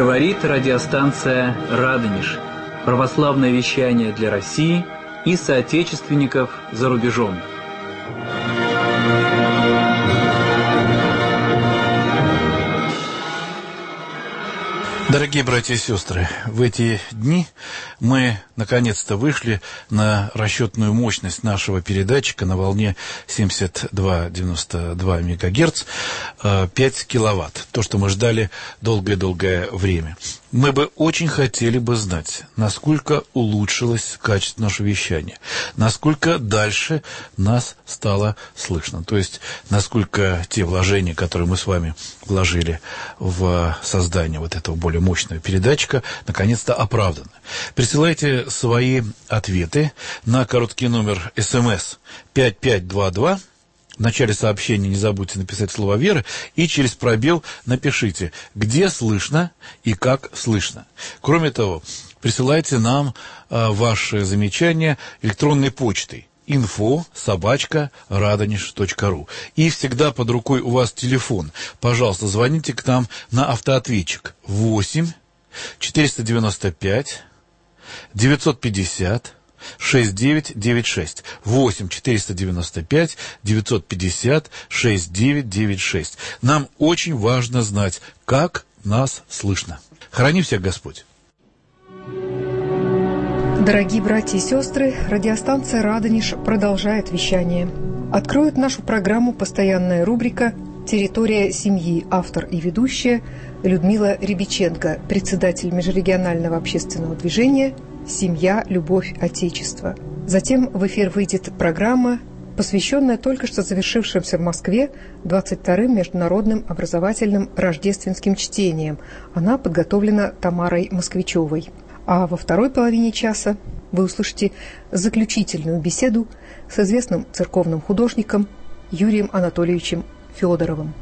Говорит радиостанция «Радонеж». Православное вещание для России и соотечественников за рубежом. Дорогие братья и сестры, в эти дни мы наконец-то вышли на расчетную мощность нашего передатчика на волне 72,92 МГц, 5 киловатт. То, что мы ждали долгое-долгое время. Мы бы очень хотели бы знать, насколько улучшилось качество нашего вещания, насколько дальше нас стало слышно. То есть, насколько те вложения, которые мы с вами вложили в создание вот этого более мощного передатчика, наконец-то оправданы. Присылайте свои ответы на короткий номер СМС 5522. В начале сообщения не забудьте написать слово «Вера» и через пробел напишите, где слышно и как слышно. Кроме того, присылайте нам ваши замечания электронной почтой info@radonеж.ру. И всегда под рукой у вас телефон. Пожалуйста, звоните к нам на автоответчик 8 495 950 6996. 8 495 950 6996. Нам очень важно знать, как нас слышно. Храни всех Господь. Дорогие братья и сестры, радиостанция «Радонеж» продолжает вещание. Откроет нашу программу постоянная рубрика «Территория семьи», автор и ведущая Людмила Рябиченко, председатель межрегионального общественного движения «Семья, любовь, отечество». Затем в эфир выйдет программа, посвященная только что завершившимся в Москве 22-м международным образовательным рождественским чтениям. Она подготовлена Тамарой Москвичевой. А во второй половине часа вы услышите заключительную беседу с известным церковным художником Юрием Анатольевичем Федоровым.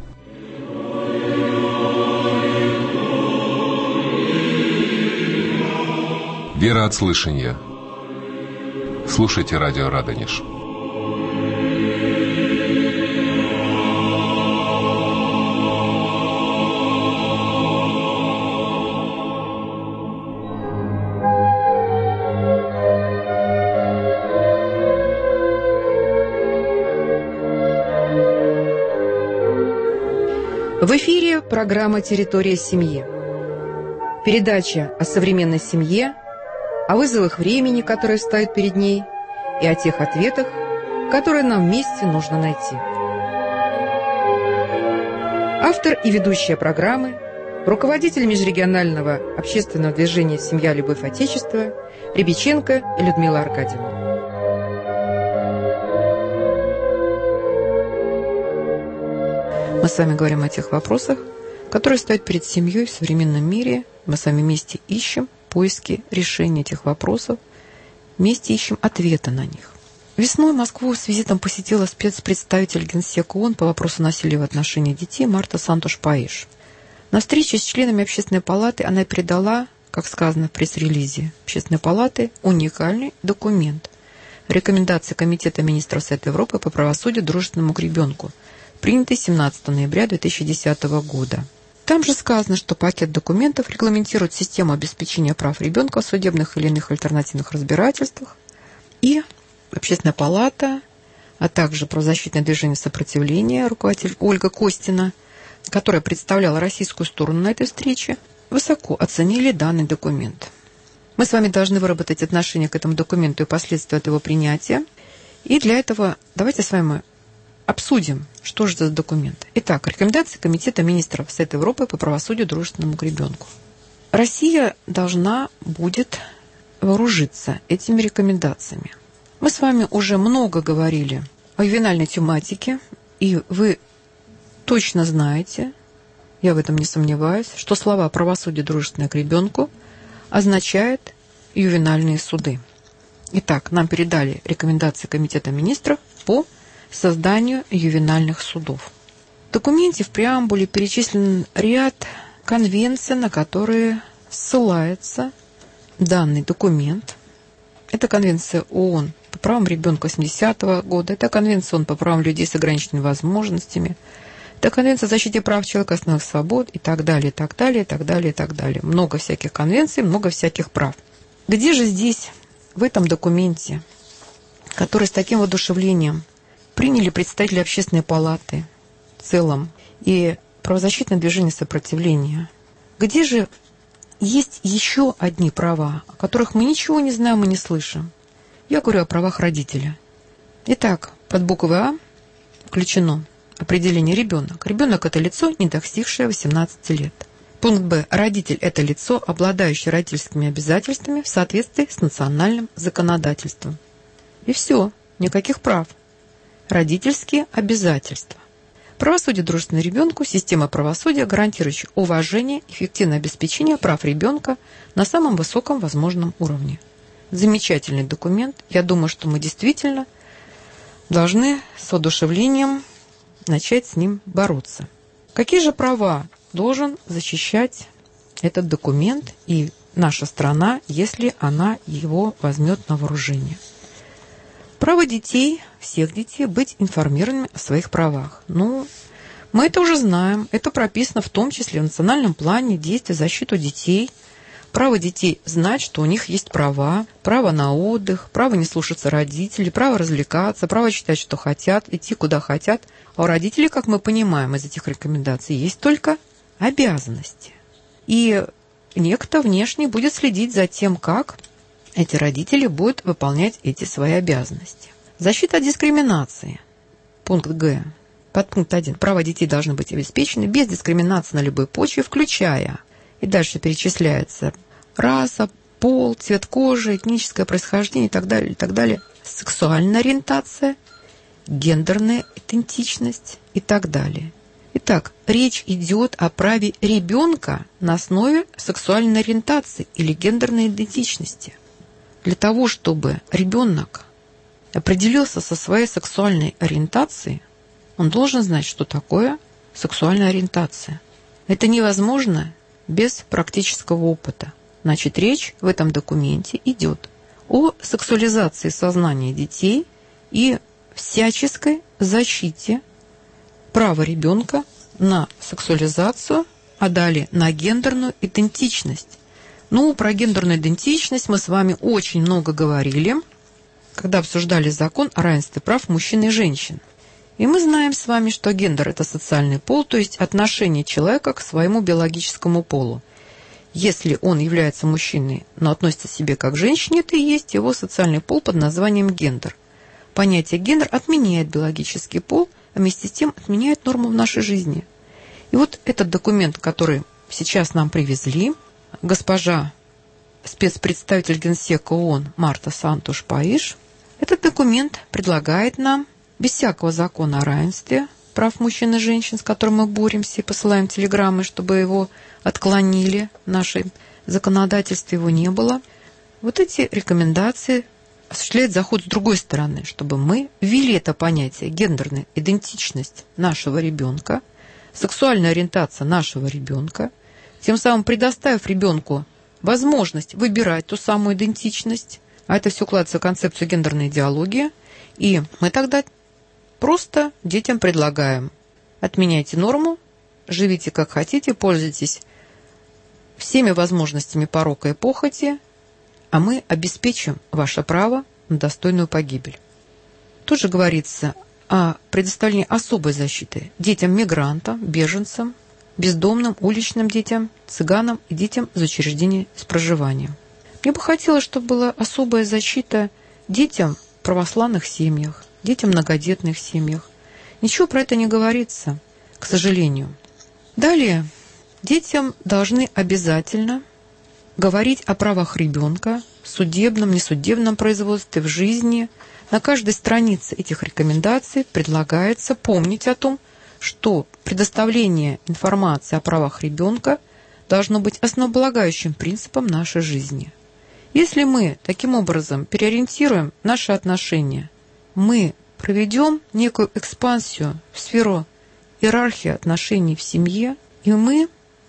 Вера от слышания. Слушайте радио «Радонеж». В эфире программа «Территория семьи». Передача о современной семье, о вызовах времени, которые стоят перед ней, и о тех ответах, которые нам вместе нужно найти. Автор и ведущая программы, руководитель межрегионального общественного движения «Семья, любовь, отечество» Рябиченко Людмила Аркадьевна. Мы с вами говорим о тех вопросах, которые стоят перед семьей в современном мире. Мы с вами вместе ищем поиски решения этих вопросов, вместе ищем ответа на них. Весной Москву с визитом посетила спецпредставитель Генсека ООН по вопросу насилия в отношении детей Марта Сантуш-Паиш. На встрече с членами Общественной палаты она передала, как сказано в пресс-релизе Общественной палаты, уникальный документ – рекомендации Комитета министров Совета Европы по правосудию дружественному к ребенку, принятый 17 ноября 2010 года. Там же сказано, что пакет документов регламентирует систему обеспечения прав ребенка в судебных или иных альтернативных разбирательствах. И Общественная палата, а также правозащитное движение сопротивления, руководитель Ольга Костина, которая представляла российскую сторону на этой встрече, высоко оценили данный документ. Мы с вами должны выработать отношение к этому документу и последствия от его принятия. И для этого давайте с вами обсудим, что же это за документ. Итак, рекомендации Комитета министров Совета Европы по правосудию дружественному к ребенку. Россия должна будет вооружиться этими рекомендациями. Мы с вами уже много говорили о ювенальной тематике, и вы точно знаете, я в этом не сомневаюсь, что слова «правосудие дружественное к ребенку» означают ювенальные суды. Итак, нам передали рекомендации Комитета министров по созданию ювенальных судов. В документе в преамбуле перечислен ряд конвенций, на которые ссылается данный документ. Это Конвенция ООН по правам ребенка 80-го года, это Конвенция ООН по правам людей с ограниченными возможностями, Это Конвенция о защите прав человека и основных свобод и так далее, и так далее, и так далее, и так далее. Много всяких конвенций, много всяких прав. Где же здесь, в этом документе, который с таким воодушевлением приняли представители Общественной палаты в целом и правозащитное движение сопротивления, где же есть еще одни права, о которых мы ничего не знаем и не слышим? Я говорю о правах родителя. Итак, под буквой А включено определение ребенок. Ребенок – это лицо, не достигшее 18 лет. Пункт Б. Родитель – это лицо, обладающее родительскими обязательствами в соответствии с национальным законодательством. И все, никаких прав. Родительские обязательства. Правосудие дружественное ребенку, система правосудия, гарантирующая уважение, эффективное обеспечение прав ребенка на самом высоком возможном уровне. Замечательный документ. Я думаю, что мы действительно должны с воодушевлением начать с ним бороться. Какие же права должен защищать этот документ и наша страна, если она его возьмет на вооружение? Право детей, всех детей, быть информированными о своих правах. Мы это уже знаем. Это прописано в том числе в национальном плане действий в защиту детей. Право детей знать, что у них есть права. Право на отдых, право не слушаться родителей, право развлекаться, право читать, что хотят, идти куда хотят. А у родителей, как мы понимаем из этих рекомендаций, есть только обязанности. И некто внешний будет следить за тем, как эти родители будут выполнять эти свои обязанности. Защита от дискриминации. Пункт Г. Подпункт 1. Права детей должны быть обеспечены без дискриминации на любой почве, включая, и дальше перечисляется, раса, пол, цвет кожи, этническое происхождение и так далее, сексуальная ориентация, гендерная идентичность и так далее. Итак, речь идет о праве ребенка на основе сексуальной ориентации или гендерной идентичности. Для того, чтобы ребенок определился со своей сексуальной ориентацией, он должен знать, что такое сексуальная ориентация. Это невозможно без практического опыта. Значит, речь в этом документе идет о сексуализации сознания детей и всяческой защите права ребенка на сексуализацию, а далее на гендерную идентичность. Про гендерную идентичность мы с вами очень много говорили, когда обсуждали закон о равенстве прав мужчин и женщин. И мы знаем с вами, что гендер – это социальный пол, то есть отношение человека к своему биологическому полу. Если он является мужчиной, но относится к себе как к женщине, это и есть его социальный пол под названием гендер. Понятие гендер отменяет биологический пол, а вместе с тем отменяет норму в нашей жизни. И вот этот документ, который сейчас нам привезли, госпожа спецпредставитель Генсека ООН Марта Сантуш-Паиш, этот документ предлагает нам без всякого закона о равенстве прав мужчин и женщин, с которым мы боремся и посылаем телеграммы, чтобы его отклонили, в нашем законодательстве его не было. Вот эти рекомендации осуществляют заход с другой стороны, чтобы мы ввели это понятие гендерная идентичность нашего ребенка, сексуальная ориентация нашего ребенка, тем самым предоставив ребенку возможность выбирать ту самую идентичность, а это все укладывается в концепцию гендерной идеологии, и мы тогда просто детям предлагаем: отменяйте норму, живите как хотите, пользуйтесь всеми возможностями порока и похоти, а мы обеспечим ваше право на достойную погибель. Тут же говорится о предоставлении особой защиты детям-мигрантам, беженцам, бездомным, уличным детям, цыганам и детям из учреждений с проживанием. Мне бы хотелось, чтобы была особая защита детям в православных семьях, детям в многодетных семьях. Ничего про это не говорится, к сожалению. Далее, детям должны обязательно говорить о правах ребенка в судебном, несудебном производстве, в жизни. На каждой странице этих рекомендаций предлагается помнить о том, что предоставление информации о правах ребенка должно быть основополагающим принципом нашей жизни. Если мы таким образом переориентируем наши отношения, мы проведем некую экспансию в сферу иерархии отношений в семье, и мы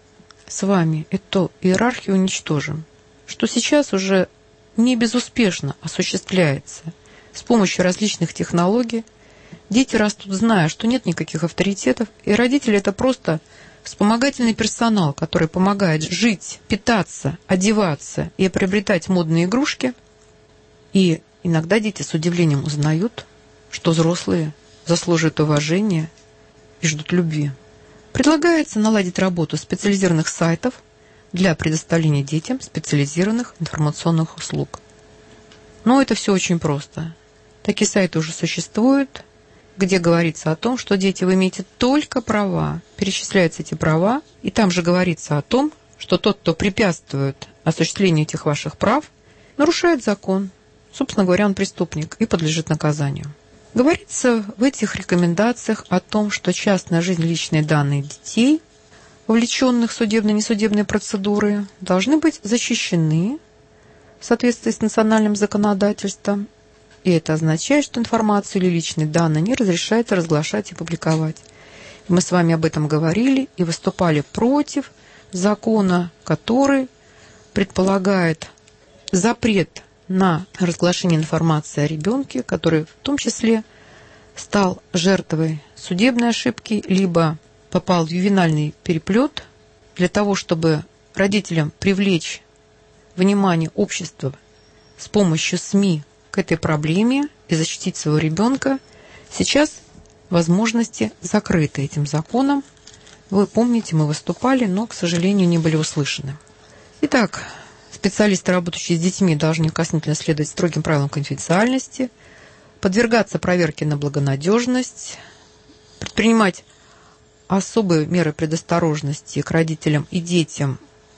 с вами эту иерархию уничтожим, что сейчас уже не безуспешно осуществляется с помощью различных технологий, Дети растут, зная, что нет никаких авторитетов, и родители – это просто вспомогательный персонал, который помогает жить, питаться, одеваться и приобретать модные игрушки. И иногда дети с удивлением узнают, что взрослые заслуживают уважения и ждут любви. Предлагается наладить работу специализированных сайтов для предоставления детям специализированных информационных услуг. Но это все очень просто. Такие сайты уже существуют, где говорится о том, что дети, вы имеете только права. Перечисляются эти права, и там же говорится о том, что тот, кто препятствует осуществлению этих ваших прав, нарушает закон. Собственно говоря, он преступник и подлежит наказанию. Говорится в этих рекомендациях о том, что частная жизнь, личные данные детей, вовлеченных в судебные и несудебные процедуры, должны быть защищены в соответствии с национальным законодательством. И это означает, что информацию или личные данные не разрешается разглашать и публиковать. Мы с вами об этом говорили и выступали против закона, который предполагает запрет на разглашение информации о ребенке, который в том числе стал жертвой судебной ошибки, либо попал в ювенальный переплет, для того, чтобы родителям привлечь внимание общества с помощью СМИ к этой проблеме и защитить своего ребенка. Сейчас возможности закрыты этим законом. Вы помните, мы выступали, но, к сожалению, не были услышаны. Итак, специалисты, работающие с детьми, должны неукоснительно следовать строгим правилам конфиденциальности, подвергаться проверке на благонадежность, предпринимать особые меры предосторожности к родителям и детям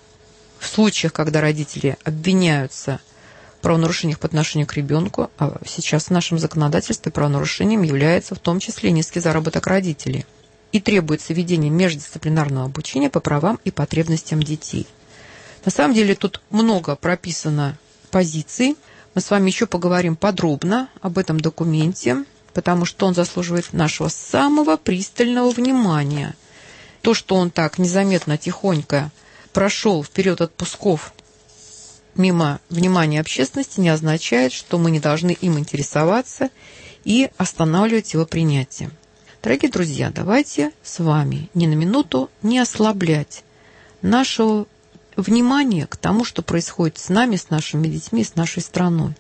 в случаях, когда родители обвиняются в правонарушениях по отношению к ребенку, а сейчас в нашем законодательстве правонарушением является в том числе низкий заработок родителей. И требуется введение междисциплинарного обучения по правам и потребностям детей. На самом деле тут много прописано позиций. Мы с вами еще поговорим подробно об этом документе, потому что он заслуживает нашего самого пристального внимания. То, что он так незаметно, тихонько прошел в период отпусков мимо внимания общественности, не означает, что мы не должны им интересоваться и останавливать его принятие. Дорогие друзья, давайте с вами ни на минуту не ослаблять нашего внимания к тому, что происходит с нами, с нашими детьми, с нашей страной.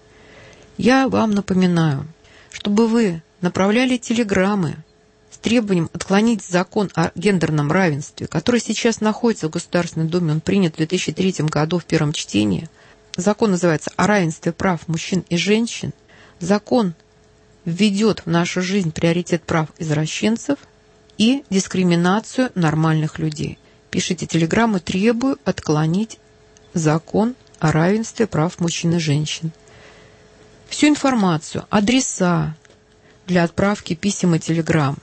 Я вам напоминаю, чтобы вы направляли телеграммы с требованием отклонить закон о гендерном равенстве, который сейчас находится в Государственной Думе, он принят в 2003 году в первом чтении. Закон называется «О равенстве прав мужчин и женщин». Закон введет в нашу жизнь приоритет прав извращенцев и дискриминацию нормальных людей. Пишите телеграммы, требую отклонить закон о равенстве прав мужчин и женщин. Всю информацию, адреса для отправки писем и телеграмм,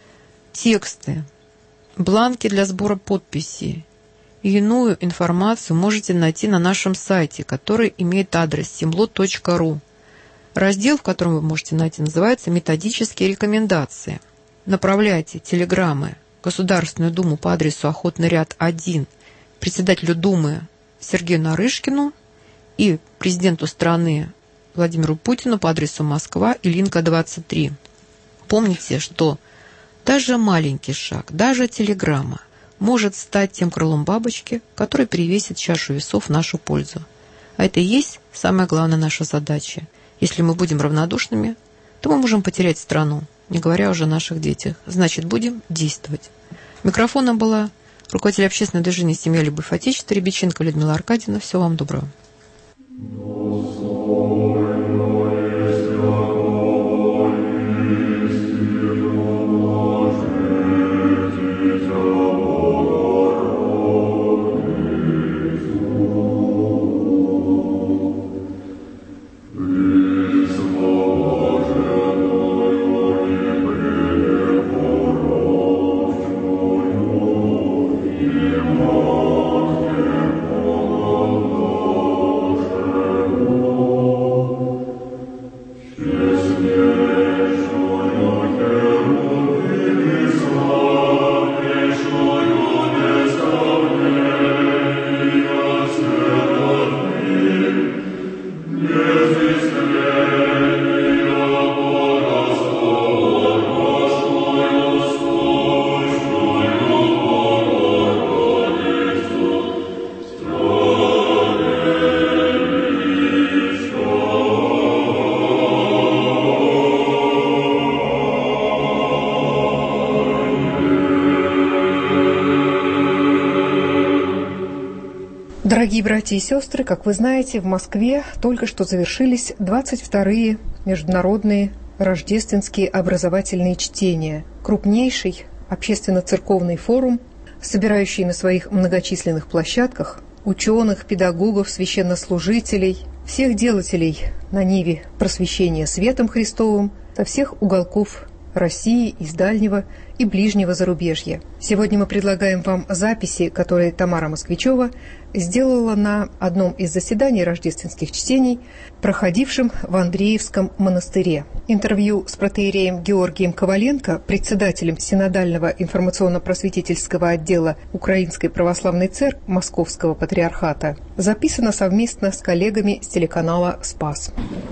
тексты, бланки для сбора подписей и иную информацию можете найти на нашем сайте, который имеет адрес simlo.ru. Раздел, в котором вы можете найти, называется «Методические рекомендации». Направляйте телеграммы в Государственную Думу по адресу Охотный ряд 1 председателю Думы Сергею Нарышкину и президенту страны Владимиру Путину по адресу Москва, Ильинка, 23. Помните, что даже маленький шаг, даже телеграмма может стать тем крылом бабочки, который перевесит чашу весов в нашу пользу. А это и есть самая главная наша задача. Если мы будем равнодушными, то мы можем потерять страну, не говоря уже о наших детях. Значит, будем действовать. Микрофоном была руководитель общественного движения «Семья, любовь, отечество» Рябиченко Людмила Аркадьевна. Всего вам доброго. Amen. Дорогие братья и сестры, как вы знаете, в Москве только что завершились 22-е международные рождественские образовательные чтения. Крупнейший общественно-церковный форум, собирающий на своих многочисленных площадках ученых, педагогов, священнослужителей, всех делателей на ниве просвещения светом Христовым со всех уголков России, из дальнего и ближнего зарубежья. Сегодня мы предлагаем вам записи, которые Тамара Москвичева сделала на одном из заседаний рождественских чтений, проходившем в Андреевском монастыре. Интервью с протоиереем Георгием Коваленко, председателем Синодального информационно-просветительского отдела Украинской Православной Церкви Московского Патриархата, записано совместно с коллегами с телеканала «Спас».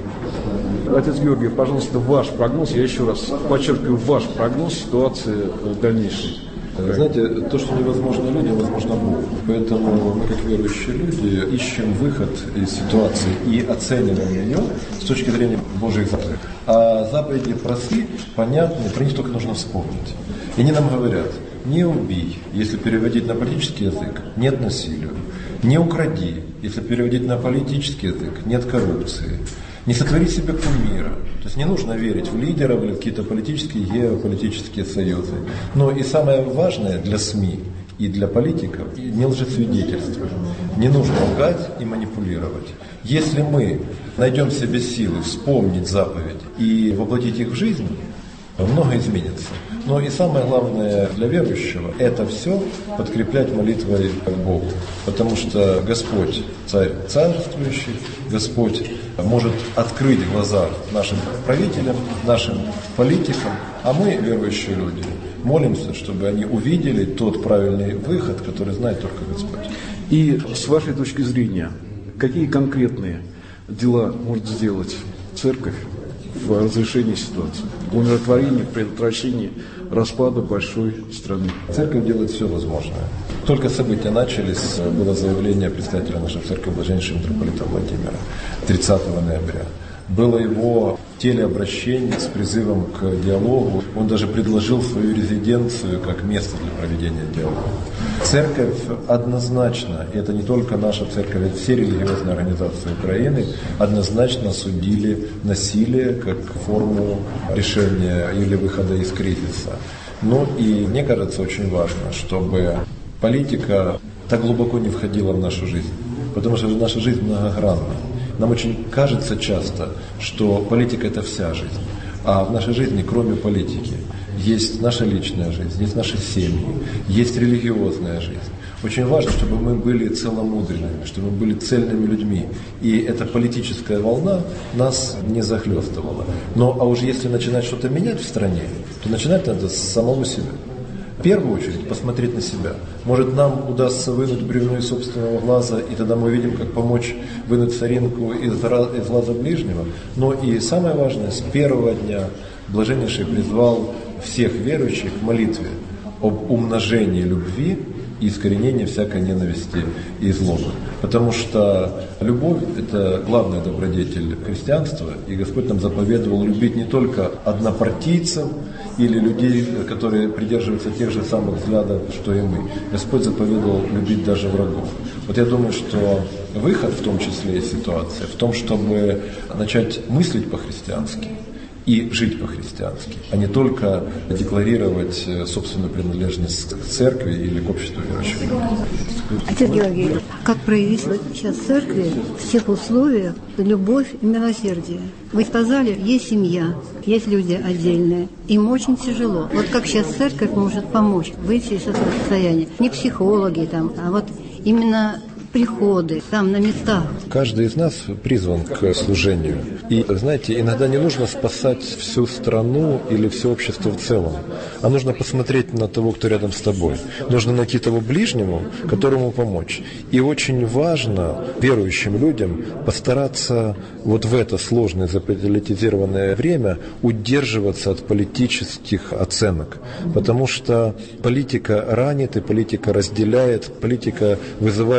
Отец Георгий, пожалуйста, ваш прогноз, я еще раз подчеркиваю, ваш прогноз ситуации дальнейшей. Знаете, то, что невозможно людям, возможно Богу. Поэтому мы, как верующие люди, ищем выход из ситуации и оцениваем ее с точки зрения Божьих заповедей. А заповеди просты, понятны, про них только нужно вспомнить. И они нам говорят: не убий, если переводить на политический язык, нет насилия. Не укради, если переводить на политический язык, нет коррупции. Не сотвори себе кумира. То есть не нужно верить в лидеров или в какие-то политические, геополитические союзы. Но и самое важное для СМИ и для политиков – не лжесвидетельствовать. Не нужно лгать и манипулировать. Если мы найдем в себе силы вспомнить заповеди и воплотить их в жизнь, многое изменится. Но и самое главное для верующего – это все подкреплять молитвой к Богу. Потому что Господь – Царь царствующий, Господь может открыть глаза нашим правителям, нашим политикам, а мы, верующие люди, молимся, чтобы они увидели тот правильный выход, который знает только Господь. И с вашей точки зрения, какие конкретные дела может сделать Церковь в разрешении ситуации, в умиротворении, предотвращении распада большой страны? Церковь делает все возможное. Только события начались, было заявление представителя нашей церкви, блаженнейшего митрополита Владимира, 30 ноября. Было его телеобращение с призывом к диалогу. Он даже предложил свою резиденцию как место для проведения диалога. Церковь однозначно, и это не только наша церковь, это все религиозные организации Украины, однозначно осудили насилие как форму решения или выхода из кризиса. Ну и мне кажется очень важно, чтобы политика так глубоко не входила в нашу жизнь, потому что наша жизнь многогранна. Нам очень кажется часто, что политика – это вся жизнь. А в нашей жизни, кроме политики, есть наша личная жизнь, есть наши семьи, есть религиозная жизнь. Очень важно, чтобы мы были целомудренными, чтобы мы были цельными людьми. И эта политическая волна нас не захлестывала. А уж если начинать что-то менять в стране, то начинать надо с самого себя. В первую очередь посмотреть на себя. Может, нам удастся вынуть бревно из собственного глаза, и тогда мы увидим, как помочь вынуть соринку из глаза ближнего. Но и самое важное, с первого дня Блаженнейший призвал всех верующих к молитве об умножении любви и искоренении всякой ненависти и злобы. Потому что любовь – это главная добродетель христианства, и Господь нам заповедовал любить не только однопартийцев или людей, которые придерживаются тех же самых взглядов, что и мы. Господь заповедовал любить даже врагов. Вот я думаю, что выход в том числе из ситуации в том, чтобы начать мыслить по-христиански и жить по-христиански, а не только декларировать собственную принадлежность к церкви или к обществу верующих людей. Отец Георгий, как проявить сейчас в церкви в тех условиях любовь и милосердие? Вы сказали, есть семья, есть люди отдельные, им очень тяжело. Вот как сейчас церковь может помочь выйти из этого состояния? Не психологи там, а вот именно приходы, там на местах. Каждый из нас призван к служению. И, знаете, иногда не нужно спасать всю страну или все общество в целом, а нужно посмотреть на того, кто рядом с тобой. Нужно найти того ближнего, которому помочь. И очень важно верующим людям постараться вот в это сложное заполитизированное время удерживаться от политических оценок. Потому что политика ранит и политика разделяет, политика вызывает эту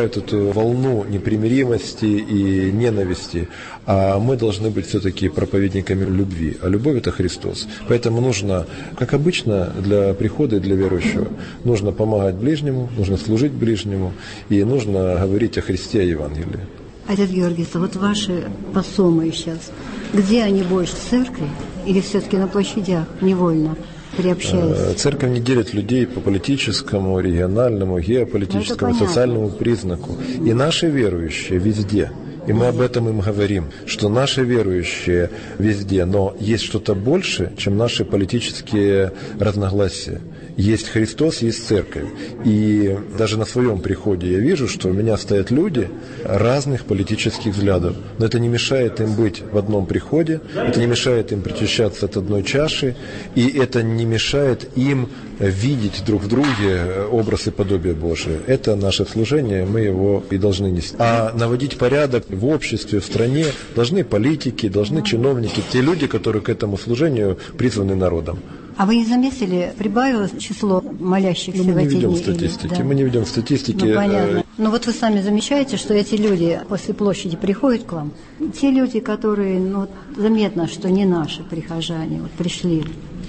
такую волну непримиримости и ненависти, а мы должны быть все-таки проповедниками любви. А любовь – это Христос. Поэтому нужно, как обычно, для прихода и для верующего, нужно помогать ближнему, нужно служить ближнему, и нужно говорить о Христе, о Евангелии. Отец Георгий, вот ваши посомы сейчас, где они больше, в церкви или все-таки на площадях, невольно приобщаясь? Церковь не делит людей по политическому, региональному, геополитическому, социальному признаку. И наши верующие везде. И мы об этом им говорим, что наши верующие везде, но есть что-то больше, чем наши политические разногласия. Есть Христос, есть церковь. И даже на своем приходе я вижу, что у меня стоят люди разных политических взглядов. Но это не мешает им быть в одном приходе, это не мешает им причащаться от одной чаши, и это не мешает им видеть друг в друге образ и подобие Божие. Это наше служение, мы его и должны нести. А наводить порядок в обществе, в стране должны политики, должны чиновники, те люди, которые к этому служению призваны народом. А вы не заметили, прибавилось число молящихся в эти дни? Мы не ведем статистики. Ну, понятно. Но вот вы сами замечаете, что эти люди после площади приходят к вам? Те люди, которые, заметно, что не наши прихожане, пришли.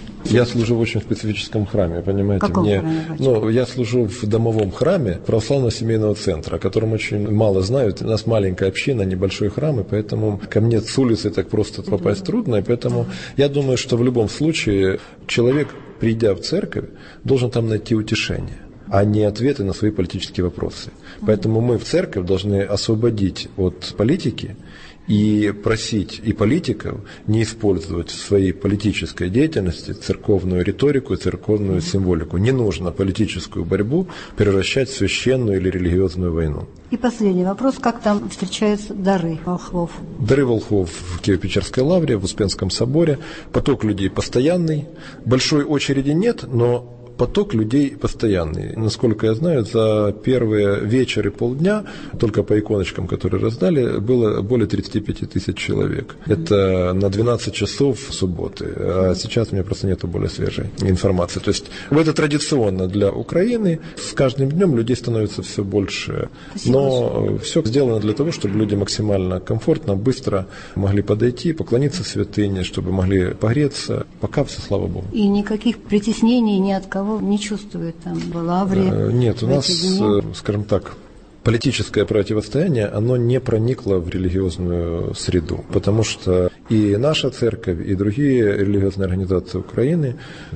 Я служу в очень специфическом храме, понимаете? В каком храме? Я служу в домовом храме православного семейного центра, о котором очень мало знают. У нас маленькая община, небольшой храм, и поэтому ко мне с улицы так просто попасть трудно. И поэтому я думаю, что в любом случае человек, придя в церковь, должен там найти утешение, а не ответы на свои политические вопросы. Поэтому мы в церковь должны освободить от политики и просить и политиков не использовать в своей политической деятельности церковную риторику и церковную символику. Не нужно политическую борьбу превращать в священную или религиозную войну. И последний вопрос. Как там встречаются дары волхвов? Дары волхвов в Киево-Печерской лавре, в Успенском соборе. Поток людей постоянный. Большой очереди нет, но поток людей постоянный. Насколько я знаю, за первые вечер и полдня, только по иконочкам, которые раздали, было более 35 тысяч человек. Это на 12 часов субботы. А сейчас у меня просто нет более свежей информации. То есть это традиционно для Украины. С каждым днем людей становится все больше. Но все сделано для того, чтобы люди максимально комфортно, быстро могли подойти, поклониться святыне, чтобы могли погреться. Пока все, слава Богу. И никаких притеснений ни от кого не чувствует там в лавре? Нет, у нас, скажем так, политическое противостояние, оно не проникло в религиозную среду, потому что и наша церковь, и другие религиозные организации Украины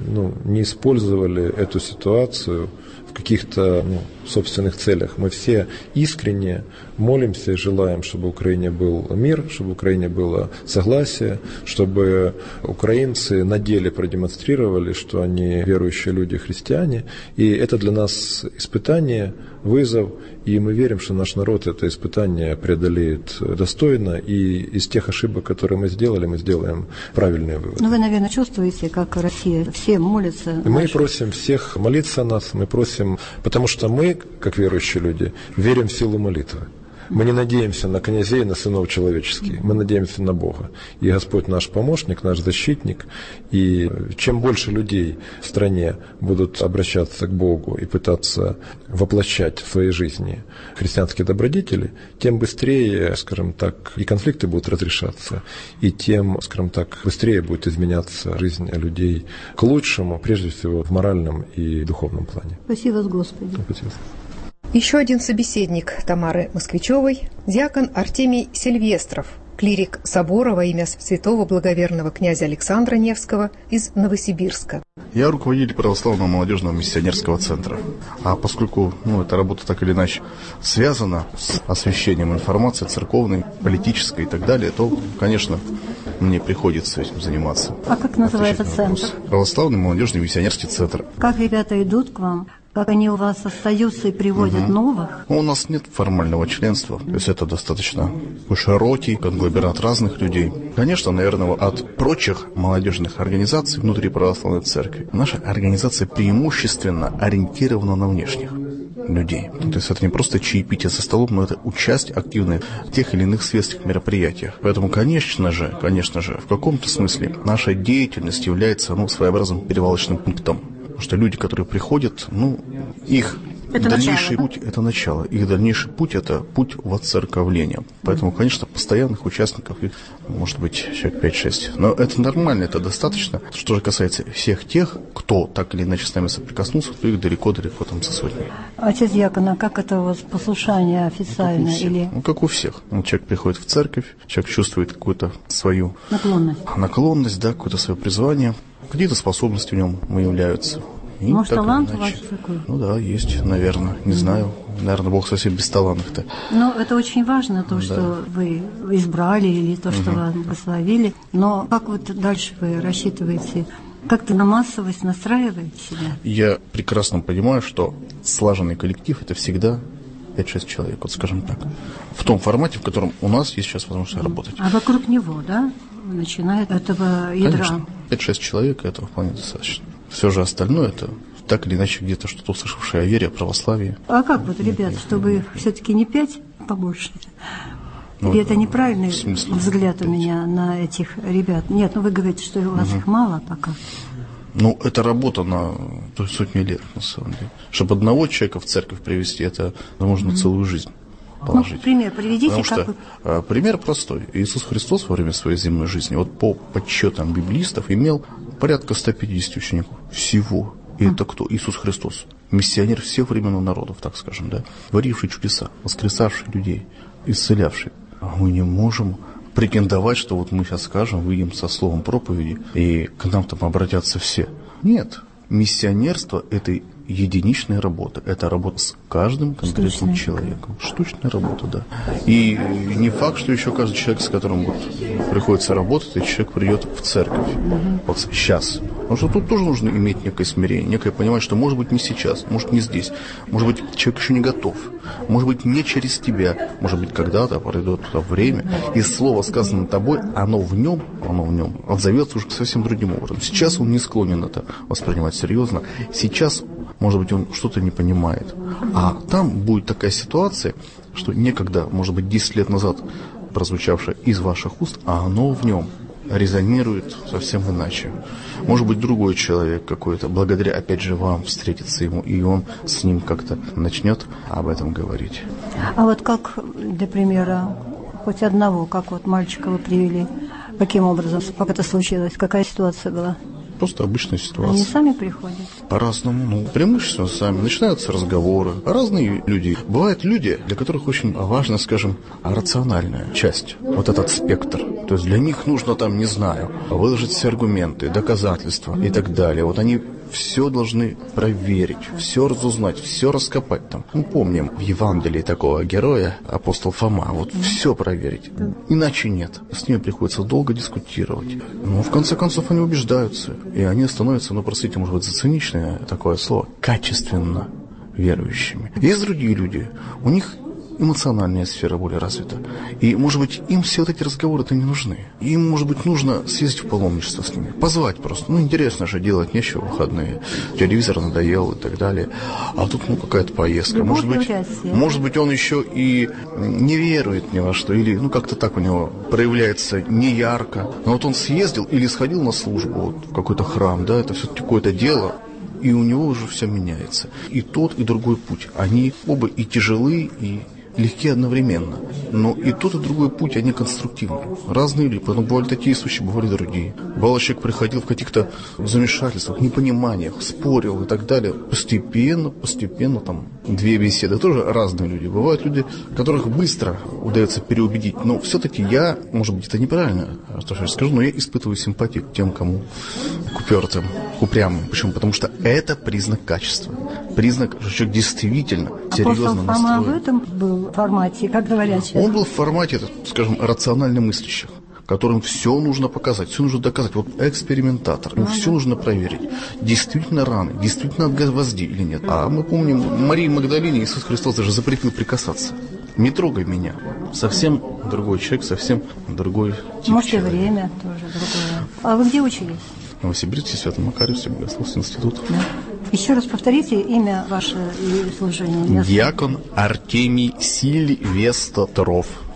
не использовали эту ситуацию в каких-то собственных целях. Мы все искренне молимся и желаем, чтобы в Украине был мир, чтобы в Украине было согласие, чтобы украинцы на деле продемонстрировали, что они верующие люди, христиане. И это для нас испытание, вызов, и мы верим, что наш народ это испытание преодолеет достойно, и из тех ошибок, которые мы сделаем правильные выводы. Вы, наверное, чувствуете, как Россия, все молятся. Мы просим всех молиться о нас, мы просим, потому что мы, как верующие люди, верим в силу молитвы. Мы не надеемся на князей, на сынов человеческих. Мы надеемся на Бога. И Господь наш помощник, наш защитник. И чем больше людей в стране будут обращаться к Богу и пытаться воплощать в своей жизни христианские добродетели, тем быстрее, скажем так, и конфликты будут разрешаться, и тем, скажем так, быстрее будет изменяться жизнь людей к лучшему, прежде всего в моральном и духовном плане. Спасибо, Господи. Спасибо. Еще один собеседник Тамары Москвичевой – диакон Артемий Сильвестров, клирик собора во имя святого благоверного князя Александра Невского из Новосибирска. Я руководитель православного молодежного миссионерского центра. А поскольку эта работа так или иначе связана с освещением информации церковной, политической и так далее, то, конечно, мне приходится этим заниматься. А как называется центр? Православный молодежный миссионерский центр. Как ребята идут к вам? Как они у вас остаются и приводят новых? У нас нет формального членства. То есть это достаточно широкий конгломерат разных людей. Конечно, наверное, от прочих молодежных организаций внутри православной церкви наша организация преимущественно ориентирована на внешних людей. То есть это не просто чаепитие за столом, но это участие активное в тех или иных светских мероприятиях. Поэтому, конечно же, в каком-то смысле наша деятельность является своеобразным перевалочным пунктом. Потому что люди, которые приходят, их Это дальнейший начало, путь – это начало. Их дальнейший путь – это путь воцерковления. Поэтому, конечно, постоянных участников, может быть, человек 5-6. Но это нормально, это достаточно. Что же касается всех тех, кто так или иначе с нами соприкоснулся, то их далеко-далеко там за сотни. Отец Диакон, а как это у вас послушание официально? Как у всех. Человек приходит в церковь, человек чувствует какую-то свою наклонность, да, какое-то свое призвание. Какие-то способности в нем выявляются. И может, талант у вас такой? Ну да, есть, наверное. Не знаю. Наверное, Бог совсем без талантов-то. Но это очень важно, то, что вы избрали, или то, что вас благословили. Но как вот дальше вы рассчитываете? Как-то на массовость настраиваете себя? Я прекрасно понимаю, что слаженный коллектив – это всегда 5-6 человек, вот скажем так. В том формате, в котором у нас есть сейчас возможность работать. А вокруг него, да, начинает этого ядра? Конечно. 5-6 человек – этого вполне достаточно. Все же остальное – это так или иначе где-то что-то услышавшее о вере, о православии. А как вот, ребят, чтобы все-таки не 5, побольше? И это неправильный взгляд у меня на этих ребят. Нет, вы говорите, что у вас их мало пока. Это работа на сотни лет, на самом деле. Чтобы одного человека в церковь привести, это нужно целую жизнь положить. Пример приведите. Пример простой. Иисус Христос во время своей земной жизни, вот по подсчетам библистов, имел порядка 150 учеников. Всего. И это кто? Иисус Христос. Миссионер всех времен и народов, так скажем, да? Творивший чудеса, воскресавший людей, исцелявший. А мы не можем претендовать, что вот мы сейчас скажем, выйдем со словом проповеди, и к нам там обратятся все. Нет. Миссионерство – это единичная работа. Это работа с каждым конкретным человеком. Штучная работа, да. И не факт, что еще каждый человек, с которым приходится работать, этот человек придет в церковь. Вот сейчас. Потому что тут тоже нужно иметь некое смирение, некое понимание, что может быть не сейчас, может не здесь. Может быть, человек еще не готов. Может быть, не через тебя. Может быть, когда-то пройдет время, и слово, сказанное тобой, оно в нем отзовется уже совсем другим образом. Сейчас он не склонен это воспринимать серьезно. Сейчас, может быть, он что-то не понимает. А там будет такая ситуация, что некогда, может быть, 10 лет назад прозвучавшее из ваших уст, а оно в нем резонирует совсем иначе. Может быть, другой человек какой-то, благодаря, опять же, вам встретится ему, и он с ним как-то начнет об этом говорить. А вот как, для примера, хоть одного, как вот мальчика вы привели, каким образом, как это случилось, какая ситуация была? Просто обычная ситуация. Они сами приходят? По-разному. Преимущественно сами. Начинаются разговоры. Разные люди. Бывают люди, для которых очень важна, скажем, рациональная часть. Вот этот спектр. То есть для них нужно там, не знаю, выложить все аргументы, доказательства и так далее. Вот они все должны проверить, все разузнать, все раскопать там. Мы помним в Евангелии такого героя, апостол Фома, вот все проверить. Иначе нет. С ними приходится долго дискутировать. Но в конце концов они убеждаются. И они становятся, простите, может быть, за циничное такое слово, качественно верующими. Есть другие люди, у них эмоциональная сфера более развита. И, может быть, им все вот эти разговоры-то не нужны. Им, может быть, нужно съездить в паломничество с ними, позвать просто. интересно же, делать нечего в выходные. Телевизор надоел и так далее. А тут, какая-то поездка. Может быть, он еще и не верует ни во что. Или, как-то так у него проявляется неярко. Но вот он съездил или сходил на службу в какой-то храм, да, это все-таки какое-то дело. И у него уже все меняется. И тот, и другой путь. Они оба и тяжелые, и легки одновременно. Но и тот, и другой путь, они конструктивны. Разные люди. Потом бывали такие случаи, бывали другие. Бывало, человек приходил в каких-то замешательствах, непониманиях, спорил и так далее. Постепенно, там, 2 беседы. Тоже разные люди. Бывают люди, которых быстро удается переубедить. Но все-таки я, может быть, это неправильно, то, что я скажу, но я испытываю симпатию к тем, кому упертым, упрямым. Почему? Потому что это признак качества. Признак, что человек действительно серьезно настроен. Апостол Фома в этом был формате, как говорят сейчас? Он был в формате, скажем, рационально мыслящих, которым все нужно показать, все нужно доказать. Вот экспериментатор, все нужно проверить. Действительно раны, действительно от гвозди или нет. А мы помним, Марии Магдалине Иисус Христос даже запретил прикасаться. Не трогай меня. Совсем другой человек, совсем другой тип Может, человека. И время тоже другое. А вы где учились? В Новосибирске, Святом Макарьевске, Богословский институт. Да. Еще раз повторите имя ваше и служение. Диакон Артемий Сильвестров.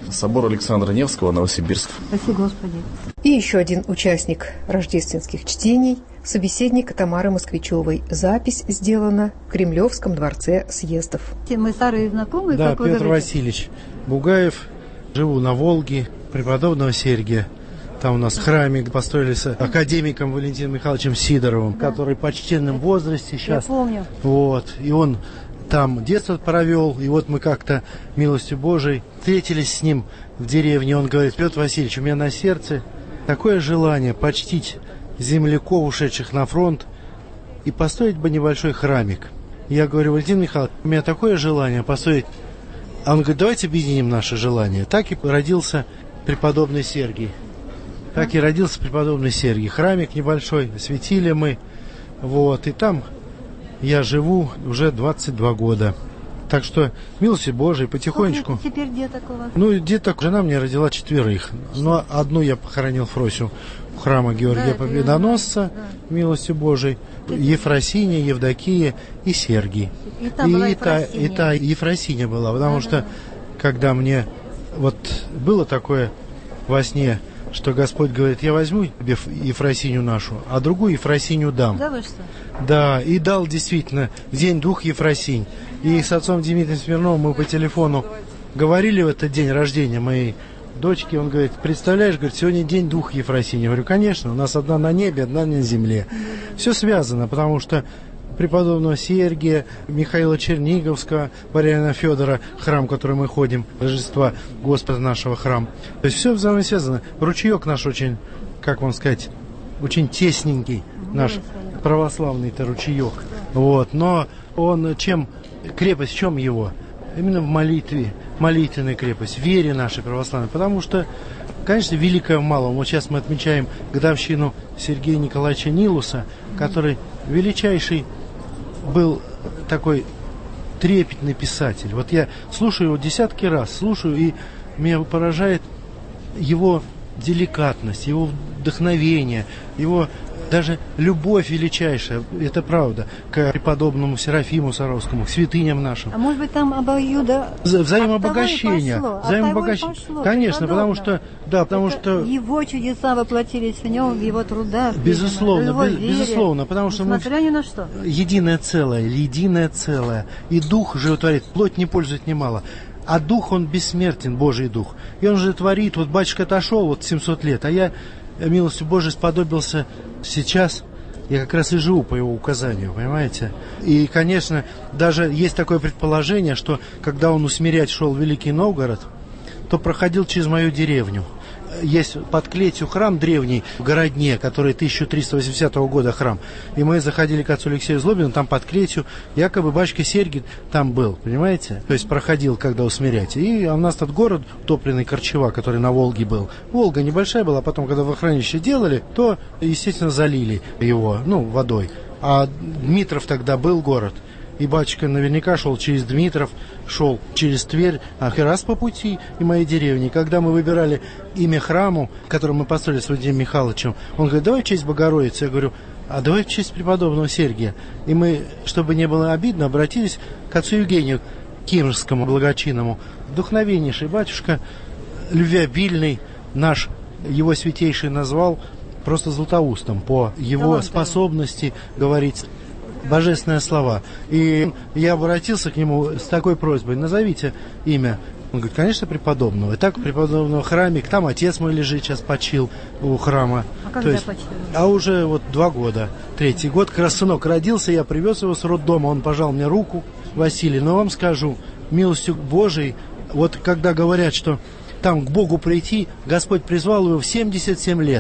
Собор Александра Невского, Новосибирск. Спасибо, Господи. И еще один участник рождественских чтений, собеседник Тамары Москвичевой. Запись сделана в Кремлевском дворце съездов. Мы старые знакомые, да, как вы Петр говорите? Васильевич Бугаев. Живу на Волге, преподобного Сергия. Там у нас храмик построили с академиком Валентином Михайловичем Сидоровым, да, который в почтенном возрасте сейчас. Я помню. Вот, и он там детство провел, и вот мы как-то, милостью Божией, встретились с ним в деревне. Он говорит: Петр Васильевич, у меня на сердце такое желание почтить земляков, ушедших на фронт, и построить бы небольшой храмик. Я говорю: Валентин Михайлович, у меня такое желание построить. А он говорит: давайте объединим наши желания. Так и родился преподобный Сергий. Так и родился преподобный Сергий. Храмик небольшой, светили мы. Вот, и там я живу уже 22 года. Так что, милости Божией, потихонечку. Сколько теперь деток у вас? Ну, деток, жена мне родила 4. Но одну я похоронил в Фросю у храма Георгия Победоносца, да. Милостью Божией. Ефросиния, Евдокия и Сергий. И та была Ефросиния. И та Ефросиния была, потому что, когда мне вот было такое во сне, что Господь говорит: я возьму Ефросинию нашу, а другую Ефросинию дам. Да вы что? Да, и дал действительно в день 2 Ефросинь. И с отцом Дмитрием Смирновым мы по телефону говорили в этот день рождения моей дочки. Он говорит: представляешь, говорит, сегодня день 2 Ефросинь. Я говорю: конечно, у нас одна на небе, одна на земле. Все связано, потому что преподобного Сергия, Михаила Черниговского, Валериана Федора, храм, в который мы ходим, Рождества Господа нашего храм. То есть все взаимосвязано. Ручеек наш очень, как вам сказать, очень тесненький, наш православный-то ручеек. Вот. Но он чем, крепость в чем его? Именно в молитве, молитвенная крепость, в вере нашей православной. Потому что, конечно, великое в малом. Вот сейчас мы отмечаем годовщину Сергея Николаевича Нилуса, который величайший был такой трепетный писатель. Вот я слушаю его десятки раз, слушаю, и меня поражает его деликатность, его вдохновение, его даже любовь величайшая, это правда, к преподобному Серафиму Саровскому, к святыням нашим. А может быть, там обоюдо... Взаимообогащение. Конечно, потому что... Да, потому что... Его чудеса воплотились в нем, в его трудах. Безусловно, в его вере, безусловно, потому что мы... Несмотря ни на что. Единое целое. И Дух животворит, плоть не пользует немало. А Дух, он бессмертен, Божий Дух. И он же творит, вот батюшка отошел, вот 700 лет, а я, милостью Божией, сподобился сейчас, я как раз и живу по его указанию, понимаете? И, конечно, даже есть такое предположение, что когда он усмирять шел в Великий Новгород, то проходил через мою деревню. Есть под Клетью храм древний в Городне, который 1380 года храм. И мы заходили к отцу Алексею Злобину, там под Клетью, якобы батюшка Сергий там был, понимаете? То есть проходил, когда усмирять. И у нас тот город, утопленный Корчева, который на Волге был. Волга небольшая была, потом, когда водохранилище делали, то, естественно, залили его, водой. А Дмитров тогда был город. И батюшка наверняка шел через Дмитров, шел через Тверь, как раз по пути и моей деревни. Когда мы выбирали имя храму, который мы построили с Владимиром Михайловичем, он говорит: давай в честь Богородицы. Я говорю: а давай в честь преподобного Сергия. И мы, чтобы не было обидно, обратились к отцу Евгению Кимрскому, благочинному. Вдохновеннейший батюшка, любвеобильный, наш, его святейший назвал просто златоустом по его способности говорить божественные слова. И я обратился к нему с такой просьбой: назовите имя. Он говорит: конечно, преподобного. И так преподобного храмик, там отец мой лежит, сейчас почил у храма. А когда почил? А уже 2 года, 3-й год, как раз сынок родился, я привез его с роддома, он пожал мне руку, Василий. Но вам скажу, милостью Божией, вот когда говорят, что там к Богу прийти, Господь призвал его в 77 лет.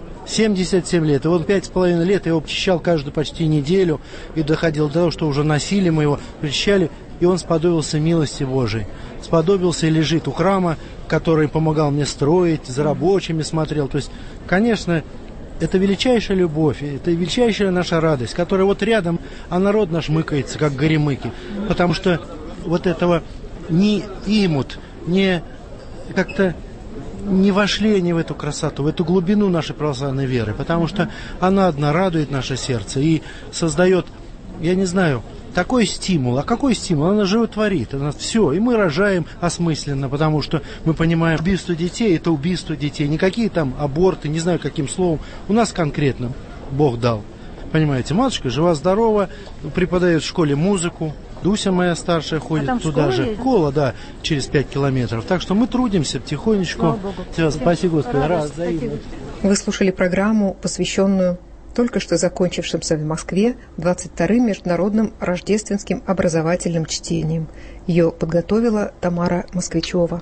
77 лет. И вот 5,5 лет я его причащал каждую почти неделю. И доходил до того, что уже носили мы его, причащали. И он сподобился милости Божией. Сподобился и лежит у храма, который помогал мне строить, за рабочими смотрел. То есть, конечно, это величайшая любовь, это величайшая наша радость, которая вот рядом, а народ наш мыкается, как горемыки. Потому что вот этого не имут, не как-то... не вошли они в эту красоту, в эту глубину нашей православной веры, потому что она одна радует наше сердце и создает, я не знаю, такой стимул. А какой стимул? Она животворит. Она все. И мы рожаем осмысленно, потому что мы понимаем, убийство детей – это убийство детей. Никакие там аборты, не знаю каким словом. У нас конкретно Бог дал. Понимаете, матушка жива-здорова, преподает в школе музыку. Дуся моя старшая ходит туда же. Есть? Школа, да, через 5 километров. Так что мы трудимся потихонечку. Все, спасибо, Господи. Вы слушали программу, посвященную только что закончившимся в Москве 22-м международным рождественским образовательным чтением. Ее подготовила Тамара Москвичева.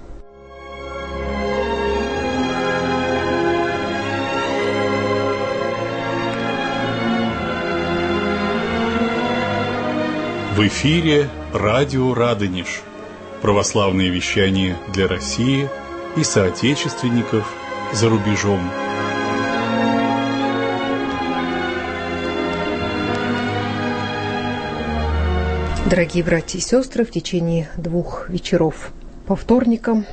В эфире радио «Радонеж». Православные вещания для России и соотечественников за рубежом. Дорогие братья и сестры, в течение 2 вечеров по вторникам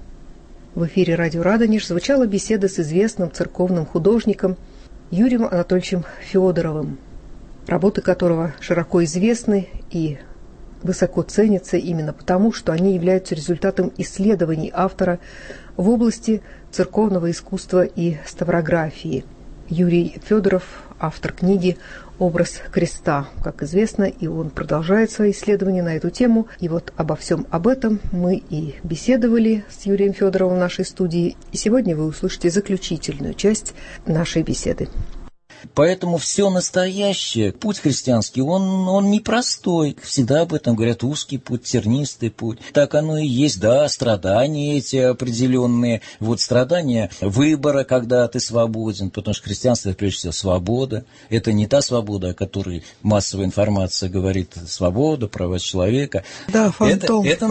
в эфире радио «Радонеж» звучала беседа с известным церковным художником Юрием Анатольевичем Федоровым, работы которого широко известны и высоко ценятся именно потому, что они являются результатом исследований автора в области церковного искусства и ставрографии. Юрий Федоров – автор книги «Образ креста», как известно, и он продолжает свои исследования на эту тему. И вот обо всем об этом мы и беседовали с Юрием Федоровым в нашей студии. И сегодня вы услышите заключительную часть нашей беседы. Поэтому все настоящее, путь христианский, он непростой. Всегда об этом говорят: узкий путь, тернистый путь. Так оно и есть, да, страдания эти определенные. Вот страдания выбора, когда ты свободен, потому что христианство, прежде всего, свобода. Это не та свобода, о которой массовая информация говорит: свобода, права человека. Да, фантом. Это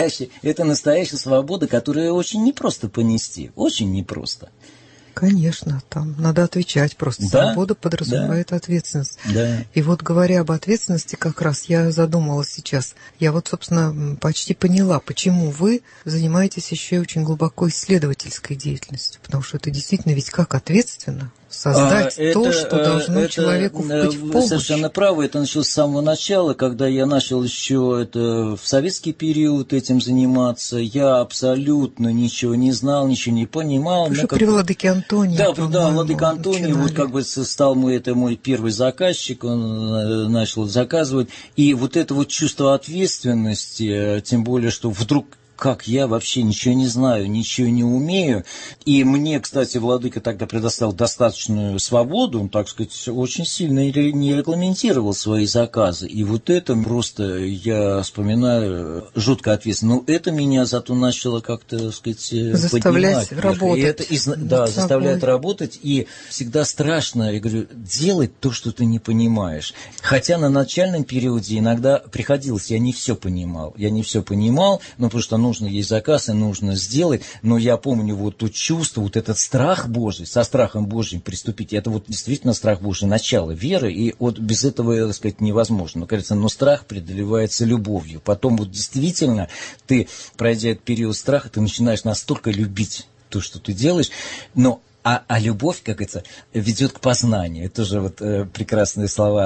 настоящая свобода, которую очень непросто понести. Очень непросто. Конечно, там надо отвечать просто. Да, свобода подразумевает ответственность. Да. И вот, говоря об ответственности, как раз я задумалась сейчас. Я вот, собственно, почти поняла, почему вы занимаетесь еще и очень глубоко исследовательской деятельностью. Потому что это действительно ведь как ответственно создать то, что должно человеку быть в помощь. Вы совершенно правы. Это началось с самого начала, когда я начал еще это в советский период этим заниматься. Я абсолютно ничего не знал, ничего не понимал. Вы же при владыке Антонии. Да, владыка Антоний, вот как бы стал мой первый заказчик, он начал заказывать. И вот это вот чувство ответственности, тем более, что вдруг как я вообще ничего не знаю, ничего не умею. И мне, кстати, владыка тогда предоставил достаточную свободу, он, так сказать, очень сильно не регламентировал свои заказы. И вот это просто, я вспоминаю, жутко ответственно. Но это меня зато начало как-то, так сказать, заставлять поднимать. работать. Заставляет работать. И всегда страшно, я говорю, делать то, что ты не понимаешь. Хотя на начальном периоде иногда приходилось, я не все понимал, но потому что нужно есть заказ, и нужно сделать, но я помню вот то чувство, вот этот страх Божий, со страхом Божьим приступить, это вот действительно страх Божий, начало веры, и вот без этого, так сказать, невозможно. Но, кажется, страх преодолевается любовью. Потом вот действительно ты, пройдя этот период страха, ты начинаешь настолько любить то, что ты делаешь, но А любовь, как это, ведет к познанию. Это тоже вот прекрасные слова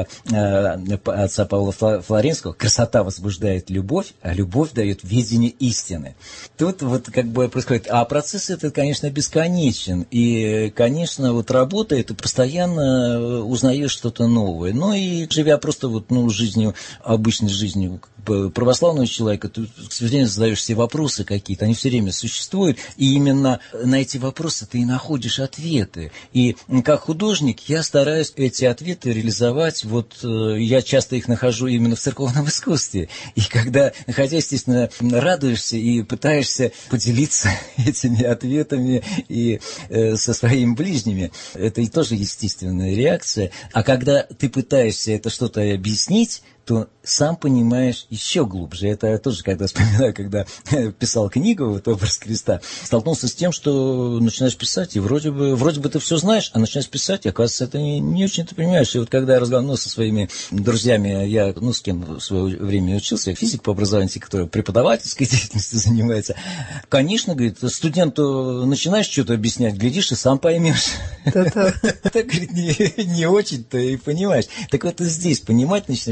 отца Павла Флоренского. Красота возбуждает любовь, а любовь дает видение истины. Тут вот как бы происходит. А процесс этот, конечно, бесконечен. И, конечно, вот работа, это постоянно узнаешь что-то новое. Ну и живя просто вот, жизнью, обычной жизнью православного человека, ты, к сожалению, задаешь все вопросы какие-то, они все время существуют, и именно на эти вопросы ты и находишь ответы. И как художник я стараюсь эти ответы реализовать, вот я часто их нахожу именно в церковном искусстве. И когда, находя, естественно, радуешься и пытаешься поделиться этими ответами и со своими ближними, это и тоже естественная реакция. А когда ты пытаешься это что-то объяснить, то сам понимаешь еще глубже. Это я тоже, когда вспоминаю, когда писал книгу вот «Образ креста», столкнулся с тем, что начинаешь писать, и вроде бы ты все знаешь, а начинаешь писать, и, оказывается, это не очень ты понимаешь. И вот когда я разговаривал со своими друзьями, я, с кем в свое время учился, я физик по образованию, который преподавательской деятельностью занимается, конечно, говорит, студенту начинаешь что-то объяснять, глядишь, и сам поймешь. Так, говорит, не очень-то и понимаешь. Так вот и здесь понимать начинаешь, так как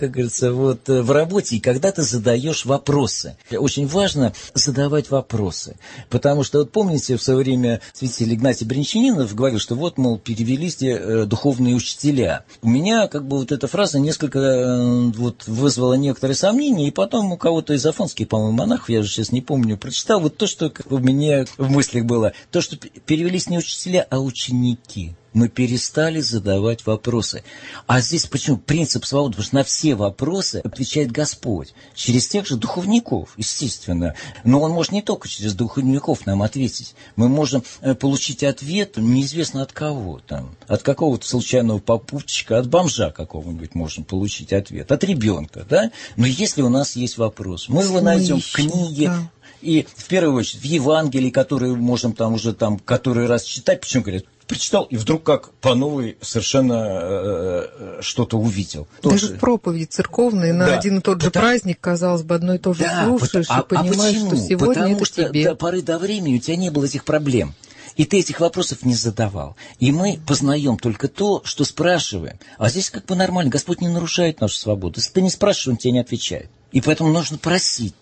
как говорится, вот в работе, и когда ты задаешь вопросы. Очень важно задавать вопросы. Потому что, вот помните, в свое время святитель Игнатий Брянчанинов говорил, что вот, мол, перевелись духовные учителя. У меня как бы вот эта фраза несколько вот вызвала некоторые сомнения, и потом у кого-то из афонских, по-моему, монахов, я же сейчас не помню, прочитал вот то, что у меня в мыслях было, то, что перевелись не учителя, а ученики. Мы перестали задавать вопросы. А здесь почему? Принцип свободы, потому что на все вопросы отвечает Господь. Через тех же духовников, естественно. Но Он может не только через духовников нам ответить. Мы можем получить ответ неизвестно от кого там. От какого-то случайного попутчика, от бомжа какого-нибудь можем получить ответ. От ребенка, да? Но если у нас есть вопрос, мы его найдем в книге. Да. И в первую очередь в Евангелии, которые можем там уже там который раз читать, почему говорят, прочитал, и вдруг как по новой совершенно что-то увидел. Даже в проповеди церковной на один и тот же праздник, казалось бы, одно и то же слушаешь и понимаешь, что сегодня Потому это что тебе. До поры до времени у тебя не было этих проблем. И ты этих вопросов не задавал. И мы познаем только то, что спрашиваем. А здесь как бы нормально. Господь не нарушает нашу свободу. Если ты не спрашиваешь, Он тебе не отвечает. И поэтому нужно просить,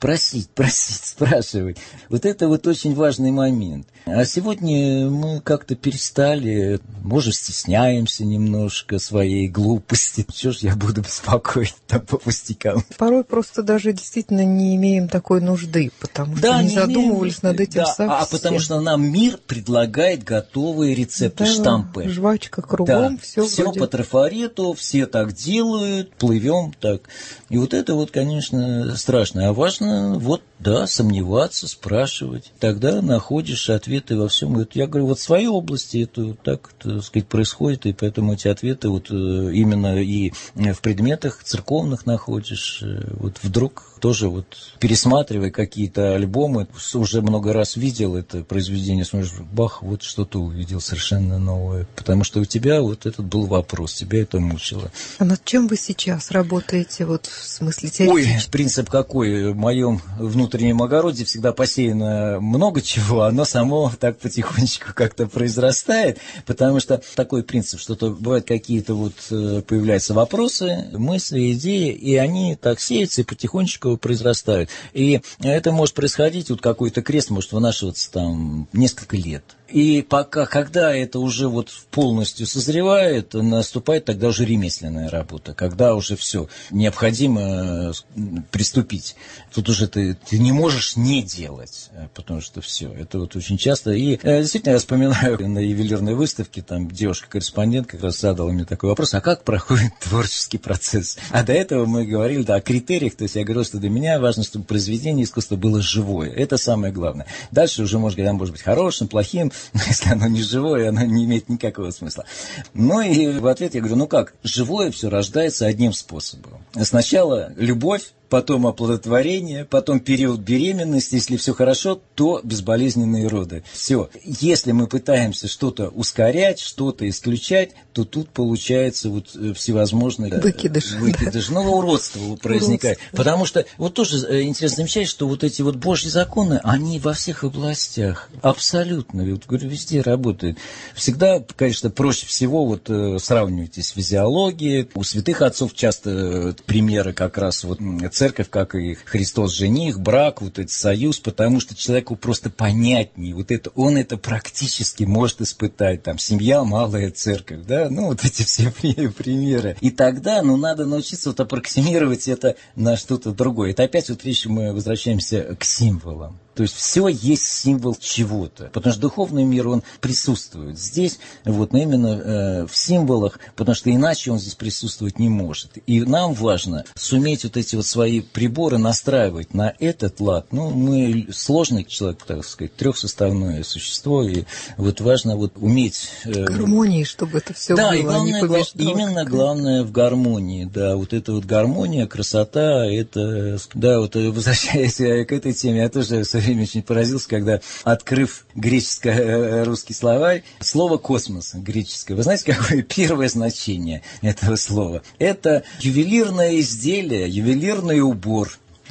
спрашивать. Вот это вот очень важный момент. А сегодня мы как-то перестали, может, стесняемся немножко своей глупости. Чего ж я буду беспокоить там по пустякам? Порой просто даже действительно не имеем такой нужды, потому что не задумывались над этим совсем. А потому что нам мир предлагает готовые рецепты, штампы. Жвачка кругом, все вроде. По трафарету, все так делают, плывем так. И вот это вот, конечно, страшно. А важно, вот, да, сомневаться, спрашивать. Тогда находишь ответы во всем. И я говорю, вот в своей области это так, так сказать, происходит, и поэтому эти ответы вот именно и в предметах церковных находишь. Вот вдруг тоже вот пересматривая какие-то альбомы, уже много раз видел это произведение, смотришь, бах, вот что-то увидел совершенно новое. Потому что у тебя вот этот был вопрос, тебя это мучило. А над чем вы сейчас работаете, вот в смысле теоретически? Ой, принцип какой? В моем внутреннем огороде всегда посеяно много чего, оно само так потихонечку как-то произрастает, потому что такой принцип, что-то бывают какие-то вот появляются вопросы, мысли, идеи, и они так сеются и потихонечку произрастают. И это может происходить, вот какой-то крест может вынашиваться там несколько лет. И пока, когда это уже вот полностью созревает, наступает тогда уже ремесленная работа, когда уже все, необходимо приступить. Тут уже ты не можешь не делать, потому что все, это вот очень часто. И действительно, я вспоминаю на ювелирной выставке, там девушка-корреспондент как раз задала мне такой вопрос, а как проходит творческий процесс? А до этого мы говорили о критериях, то есть я говорил, что для меня важно, чтобы произведение искусства было живое, это самое главное. Дальше уже можно говорить, оно может быть хорошим, плохим, но если оно не живое, оно не имеет никакого смысла. Ну и в ответ я говорю, ну как, живое все рождается одним способом. Сначала любовь, потом оплодотворение, потом период беременности. Если все хорошо, то безболезненные роды. Все. Если мы пытаемся что-то ускорять, что-то исключать, то тут получается вот всевозможные выкидыш. Ну, уродство возникает. Потому что вот тоже интересно замечать, что вот эти вот Божьи законы, они во всех областях абсолютно, вот, говорю, везде работают. Всегда, конечно, проще всего вот сравнивайте с физиологией. У святых отцов часто примеры как раз вот церковь, как и Христос жених, брак, вот этот союз, потому что человеку просто понятнее, вот это, он это практически может испытать, там, семья, малая церковь, да, ну, вот эти все примеры. И тогда, ну, надо научиться вот аппроксимировать это на что-то другое. Это опять вот речь, мы возвращаемся к символам. То есть все есть символ чего-то, потому что духовный мир, он присутствует здесь, вот, но именно в символах, потому что иначе он здесь присутствовать не может. И нам важно суметь вот эти вот свои приборы настраивать на этот лад. Ну, мы сложный человек, так сказать, трехсоставное существо, и вот важно вот уметь... гармонии, чтобы это все было, и главное, не побеждало. Именно главное в гармонии, да, вот эта вот гармония, красота, это, да, вот возвращаясь к этой теме, я тоже время очень поразился, когда, открыв греческо-русский словарь, слово «космос» греческое. Вы знаете, какое первое значение этого слова? Это ювелирное изделие, ювелирный убор.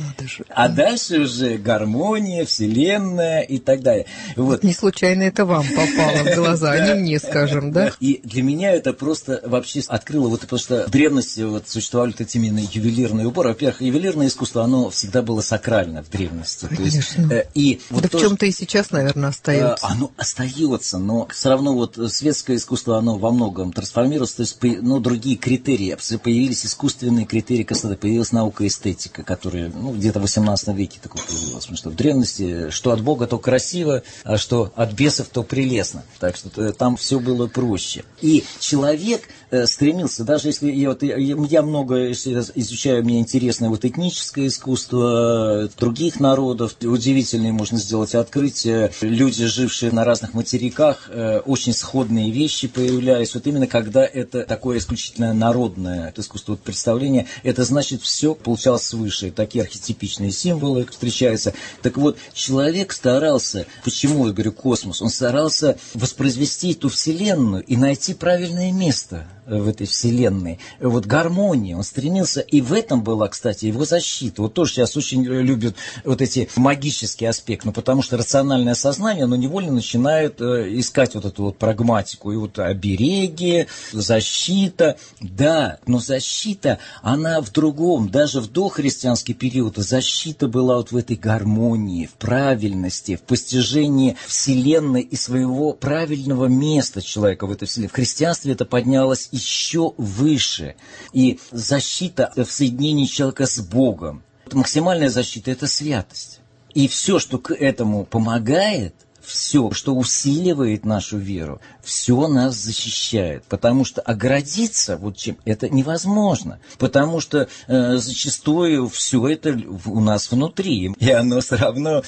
А дальше уже гармония, вселенная и так далее. Вот. Не случайно это вам попало в глаза, а не мне, скажем, да? И для меня это просто вообще открыло, вот потому что в древности вот существовали вот эти именно ювелирные уборы. Во-первых, ювелирное искусство, оно всегда было сакрально в древности. Конечно. То есть, и вот да в чем-то и сейчас, наверное, остается. Оно остается, но все равно вот светское искусство, оно во многом трансформируется, то есть другие критерии, появились искусственные критерии красоты, появилась наука эстетика, которая где-то в 18 веке такое появилось, потому что в древности что от Бога, то красиво, а что от бесов, то прелестно. Так что там все было проще. И человек стремился, даже если я много изучаю, мне интересно вот этническое искусство других народов, удивительные можно сделать открытия, люди, жившие на разных материках, очень сходные вещи появлялись, вот именно когда это такое исключительно народное искусство, вот представление, это значит все получалось свыше, такие архетипичные символы встречаются. Так вот, человек старался, почему я говорю космос, он старался воспроизвести эту вселенную и найти правильное место в этой вселенной. Вот гармония, он стремился, и в этом была, кстати, его защита. Вот тоже сейчас очень любят вот эти магические аспекты, потому что рациональное сознание, оно невольно начинает искать вот эту вот прагматику, и вот обереги, защита, да, но защита, она в другом, даже в дохристианский период защита была вот в этой гармонии, в правильности, в постижении вселенной и своего правильного места человека в этой вселенной. В христианстве это поднялось еще выше. И защита в соединении человека с Богом. Максимальная защита – это святость. И все, что к этому помогает, все, что усиливает нашу веру, все нас защищает. Потому что оградиться вот чем это невозможно. Потому что зачастую все это у нас внутри. И оно все равно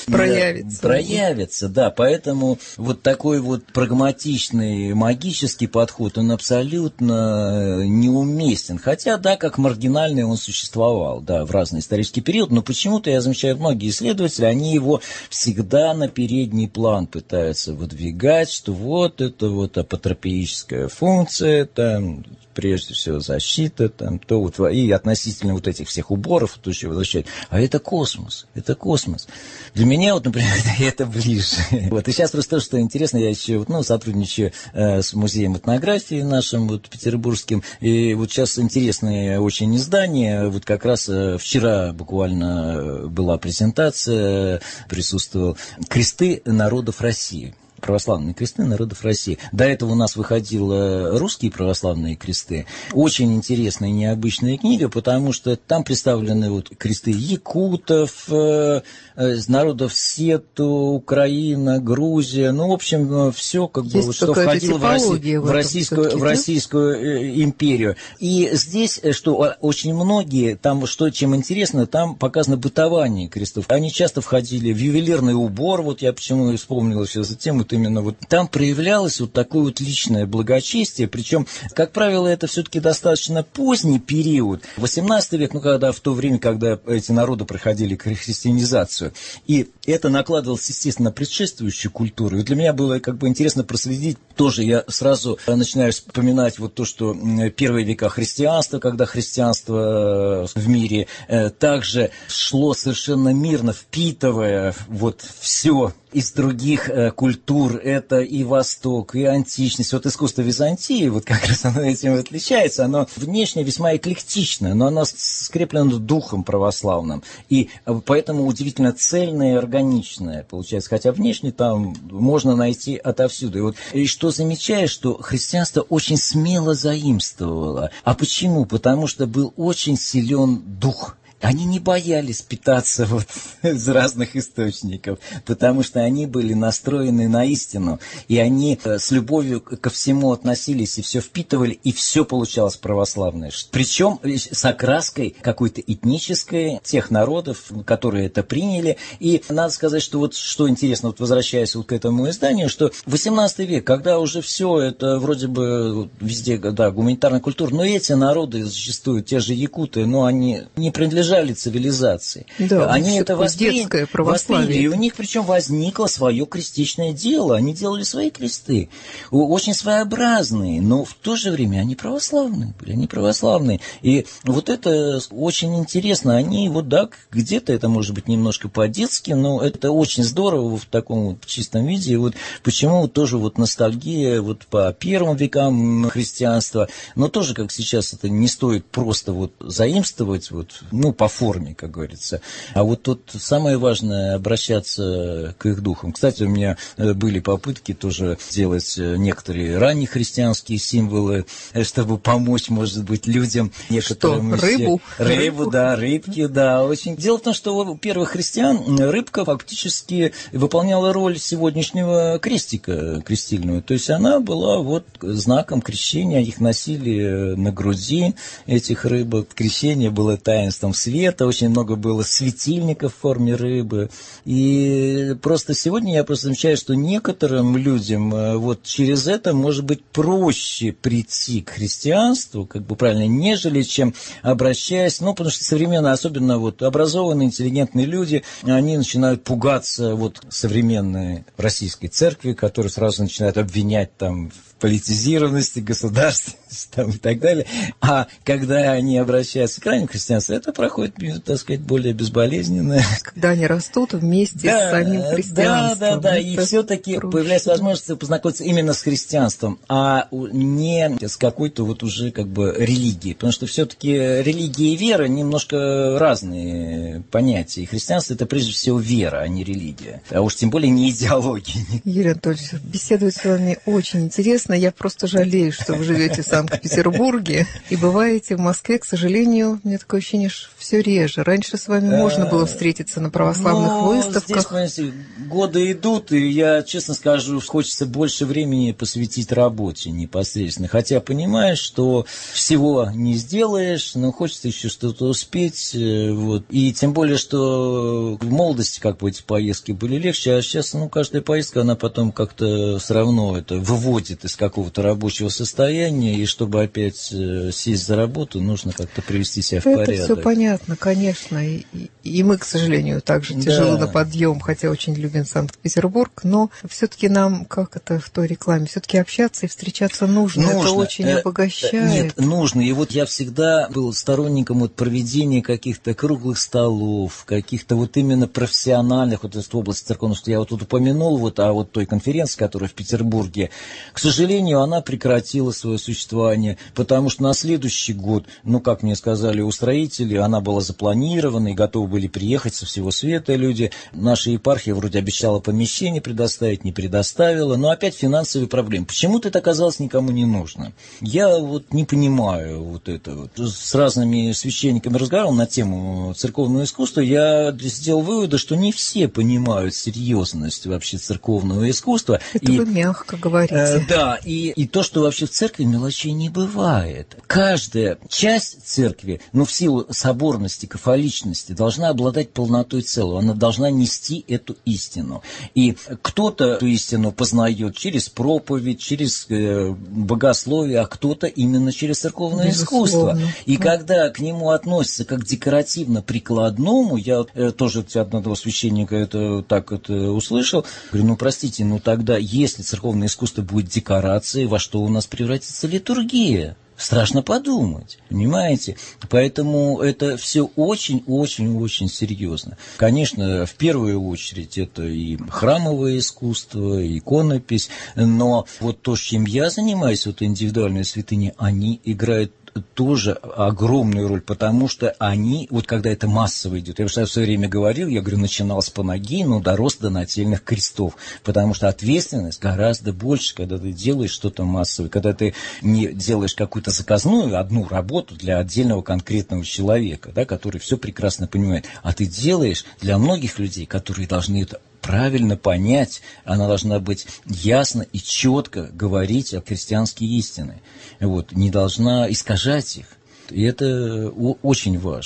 проявится. Да, поэтому вот такой вот прагматичный магический подход, он абсолютно неуместен. Хотя, да, как маргинальный он существовал, да, в разный исторический период. Но почему-то, я замечаю, многие исследователи, они его всегда на передний план пытаются выдвигать, что вот это вот апотропеическая функция, там, прежде всего защита, там, то вот, и относительно вот этих всех уборов, то еще возвращать. А это космос, это космос. Для меня, вот, например, это ближе. Вот, и сейчас просто то, что интересно, я еще сотрудничаю с музеем этнографии нашим, вот, петербургским, и вот сейчас интересное очень издание, вот как раз вчера буквально была презентация, присутствовал «Кресты народов России». Православные кресты народов России. До этого у нас выходили русские православные кресты. Очень интересная, необычная книга, потому что там представлены вот кресты якутов, народов Сету, Украина, Грузия. Ну, в общем, все, как бы, вот, что входило в Российскую империю. И здесь, что очень многие, там, что чем интересно, там показано бытование крестов. Они часто входили в ювелирный убор, вот я почему вспомнил сейчас эту тему, именно вот там проявлялось вот такое вот личное благочестие, причем, как правило, это все-таки достаточно поздний период, 18 век, когда в то время, когда эти народы проходили христианизацию, и это накладывалось, естественно, на предшествующую культуру. И для меня было как бы интересно проследить, тоже я сразу начинаю вспоминать вот то, что первые века христианства, когда христианство в мире также шло совершенно мирно, впитывая вот все из других культур, это и Восток, и античность. Вот искусство Византии, вот как раз оно этим отличается, оно внешне весьма эклектичное, но оно скреплено духом православным. И поэтому удивительно цельное и органичное получается. Хотя внешне там можно найти отовсюду. И что замечаешь, что христианство очень смело заимствовало. А почему? Потому что был очень силен дух. Они не боялись питаться вот из разных источников, потому что они были настроены на истину, и они с любовью ко всему относились, и все впитывали, и все получалось православное. Причем с окраской какой-то этнической тех народов, которые это приняли. И надо сказать, что вот что интересно, вот возвращаясь вот к этому изданию, что 18 век, когда уже все это вроде бы везде, да, гуманитарная культура, но эти народы, зачастую те же якуты, но они не принадлежат избежали цивилизации. Да, они это восприняли, и у них причем возникло свое крестичное дело. Они делали свои кресты, очень своеобразные, но в то же время они православные были, И вот это очень интересно. Они вот, да, где-то это может быть немножко по-детски, но это очень здорово в таком вот чистом виде. Вот почему тоже вот ностальгия вот по первым векам христианства, но тоже, как сейчас, это не стоит просто вот заимствовать вот, ну, по форме, как говорится. А вот тут самое важное — обращаться к их духам. Кстати, у меня были попытки тоже делать некоторые ранние христианские символы, чтобы помочь, может быть, людям некоторым. Что, рыбу, да, рыбки, да. Очень. Дело в том, что у первых христиан рыбка фактически выполняла роль сегодняшнего крестика крестильного. То есть она была вот знаком крещения, их носили на груди, этих рыбок. Крещение было таинством света, очень много было светильников в форме рыбы. И просто сегодня я просто замечаю, что некоторым людям вот через это может быть проще прийти к христианству, как бы правильно, нежели чем обращаясь, ну, потому что современно, особенно вот образованные, интеллигентные люди, они начинают пугаться вот современной российской церкви, которая сразу начинает обвинять там в политизированности, государственности там, и так далее. А когда они обращаются к раннему христианству, это проходит, так сказать, более безболезненно. Когда они растут вместе с самим христианством. Да. И все-таки появляется возможность познакомиться именно с христианством, а не с какой-то вот уже как бы религией. Потому что все-таки религия и вера немножко разные понятия. И христианство — это прежде всего вера, а не религия. А уж тем более не идеология. Юрий Анатольевич, беседовать с вами очень интересно. Я просто жалею, что вы живете в Санкт-Петербурге и бываете в Москве, к сожалению, у меня такое ощущение, что все реже. Раньше с вами можно было встретиться на православных выставках. Здесь, понимаете, годы идут, и я, честно скажу, хочется больше времени посвятить работе непосредственно. Хотя понимаешь, что всего не сделаешь, но хочется еще что-то успеть. Вот. И тем более, что в молодости как бы эти поездки были легче, а сейчас, ну, каждая поездка, она потом как-то все равно это выводит из какого-то рабочего состояния, и чтобы опять сесть за работу, нужно как-то привести себя в порядок. Это все понятно, конечно, и мы, к сожалению, также тяжело на подъем, хотя очень любим Санкт-Петербург, но все-таки нам, как это в той рекламе, все-таки общаться и встречаться нужно. Это очень обогащает. Нет, нужно. И вот я всегда был сторонником вот проведения каких-то круглых столов, каких-то вот именно профессиональных, вот в области церковного, что я вот тут упомянул, вот о вот той конференции, которая в Петербурге. К сожалению, она прекратила свое существование, потому что на следующий год, ну, как мне сказали устроители, она была запланирована, и готовы были приехать со всего света люди. Наша епархия вроде обещала помещение предоставить, не предоставила, но опять финансовые проблемы. Почему-то это оказалось никому не нужно. Я вот не понимаю вот это вот. С разными священниками разговаривал на тему церковного искусства, я сделал выводы, что не все понимают серьезность вообще церковного искусства. Это вы мягко говорите. Да, и то, что вообще в церкви мелочей не бывает. Каждая часть церкви, ну, в силу соборности, кафоличности, должна обладать полнотой целого. Она должна нести эту истину. И кто-то эту истину познает через проповедь, через богословие, а кто-то именно через церковное искусство. И когда к нему относятся как декоративно-прикладному, я тоже от одного священника это так это услышал, говорю, ну, простите, ну, тогда, если церковное искусство будет декорацией, во что у нас превратится литургия? Страшно подумать, понимаете? Поэтому это все очень-очень-очень серьезно. Конечно, в первую очередь это и храмовое искусство, и иконопись, но вот то, чем я занимаюсь, вот индивидуальные святыни, они играют тоже огромную роль, потому что они, вот когда это массово идет, я в свое время говорил, я говорю, начинал с панагии, но дорос до нательных крестов, потому что ответственность гораздо больше, когда ты делаешь что-то массовое, когда ты не делаешь какую-то заказную одну работу для отдельного конкретного человека, да, который все прекрасно понимает, а ты делаешь для многих людей, которые должны это правильно понять, она должна быть ясно и четко говорить о христианские истины. Вот, не должна искажать их. И это очень важно.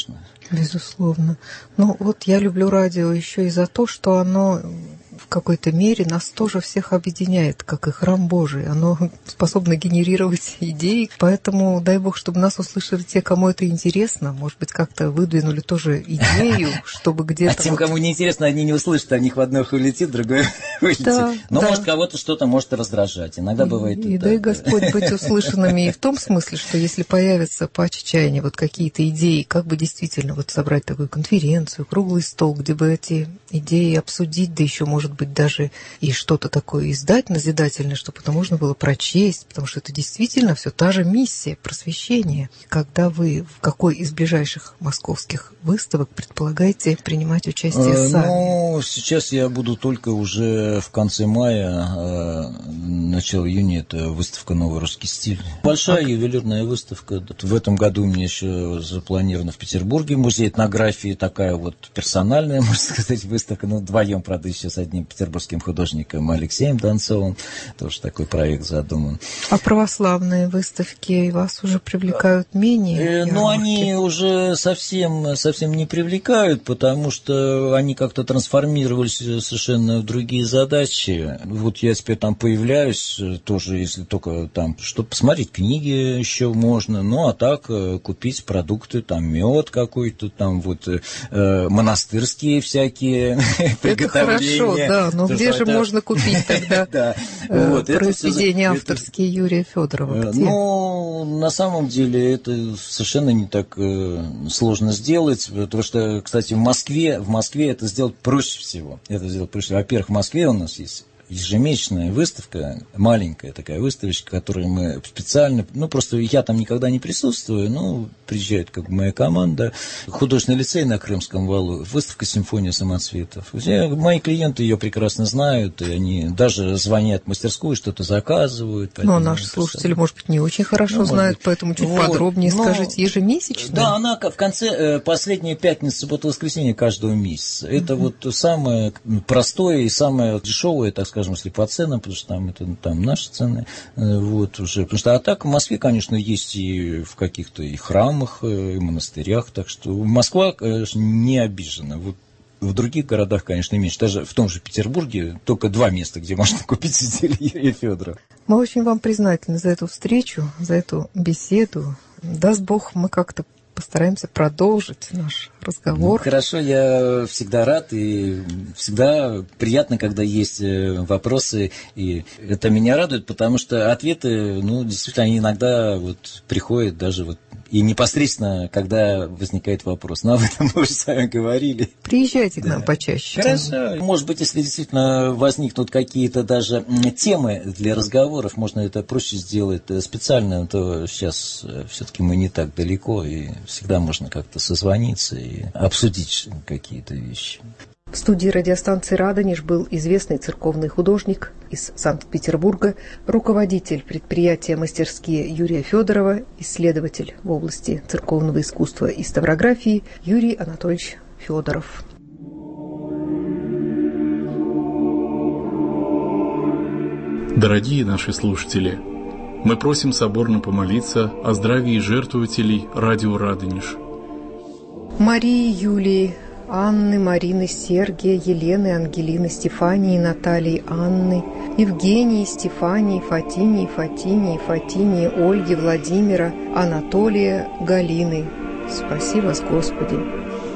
Безусловно. Но вот я люблю радио еще и за то, что оно в какой-то мере нас тоже всех объединяет, как и храм Божий. Оно способно генерировать идеи, поэтому дай Бог, чтобы нас услышали те, кому это интересно. Может быть, как-то выдвинули тоже идею, чтобы где-то... А тем, кому не интересно, они не услышат, у них в одно улетит, другое вылетит. Да, но да. Может, кого-то что-то может раздражать. Иногда бывает и дай Господь быть услышанными и в том смысле, что если появятся по чаяния вот какие-то идеи, как бы действительно вот собрать такую конференцию, круглый стол, где бы эти идеи обсудить, да еще, может быть, даже и что-то такое издать назидательное, чтобы это можно было прочесть, потому что это действительно все та же миссия просвещения. Когда вы в какой из ближайших московских выставок предполагаете принимать участие сами? Ну, сейчас я буду только уже в конце мая, начало июня, это выставка «Новый русский стиль». Большая ювелирная выставка. В этом году у меня еще запланировано в Петербурге музей этнографии, такая вот персональная, можно сказать, выставка. Ну, вдвоем, правда, еще с одним петербургским художником Алексеем Донцовым. Тоже такой проект задуман. А православные выставки вас уже привлекают менее? Ну, они уже совсем не привлекают, потому что они как-то трансформировались совершенно в другие задачи. Вот я теперь там появляюсь, тоже, если только там, чтобы посмотреть книги еще можно, ну, а так купить продукты, там, мед какой-то, там, вот, монастырские всякие приготовления. Это хорошо, да, но где же можно купить тогда произведения авторские Юрия Федорова? Ну, на самом деле, это совершенно не так сложно сделать, потому что, кстати, в Москве это сделать проще всего. Во-первых, в Москве у нас есть ежемесячная выставка, маленькая такая выставочка, которую мы специально, ну, просто я там никогда не присутствую, ну, приезжает как бы моя команда, художественный лицей на Крымском валу, выставка «Симфония самоцветов». Мои клиенты ее прекрасно знают, и они даже звонят в мастерскую, что-то заказывают. Но наши слушатели, может быть, не очень хорошо знают, поэтому чуть подробнее скажите. Ежемесячно? Да, она в конце, последняя пятница, суббота, воскресенье каждого месяца. Это вот самое простое и самое дешевое, так сказать, если по ценам, потому что там наши цены, вот уже. Потому что, а так в Москве, конечно, есть и в каких-то и храмах, и монастырях, так что Москва, конечно, не обижена. Вот в других городах, конечно, меньше. Даже в том же Петербурге только 2 места, где можно купить изделия Юрия Федорова. Мы очень вам признательны за эту встречу, за эту беседу. Даст Бог, мы как-то постараемся продолжить наш разговор. Ну, хорошо, я всегда рад, и всегда приятно, когда есть вопросы, и это меня радует, потому что ответы, ну, действительно, они иногда вот приходят даже вот и непосредственно, когда возникает вопрос. Но об этом мы уже с вами говорили. Приезжайте к нам почаще. Хорошо. Может быть, если действительно возникнут какие-то даже темы для разговоров, можно это проще сделать специально, то сейчас все-таки мы не так далеко, и всегда можно как-то созвониться и обсудить какие-то вещи. В студии радиостанции «Радонеж» был известный церковный художник из Санкт-Петербурга, руководитель предприятия «Мастерские» Юрия Федорова, исследователь в области церковного искусства и ставрографии Юрий Анатольевич Федоров. Дорогие наши слушатели, мы просим соборно помолиться о здравии жертвователей радио «Радонеж». Марии, Юлии, Анны, Марины, Сергия, Елены, Ангелины, Стефании, Натальи, Анны, Евгении, Стефании, Фатинии, Ольги, Владимира, Анатолия, Галины. Спаси вас, Господи!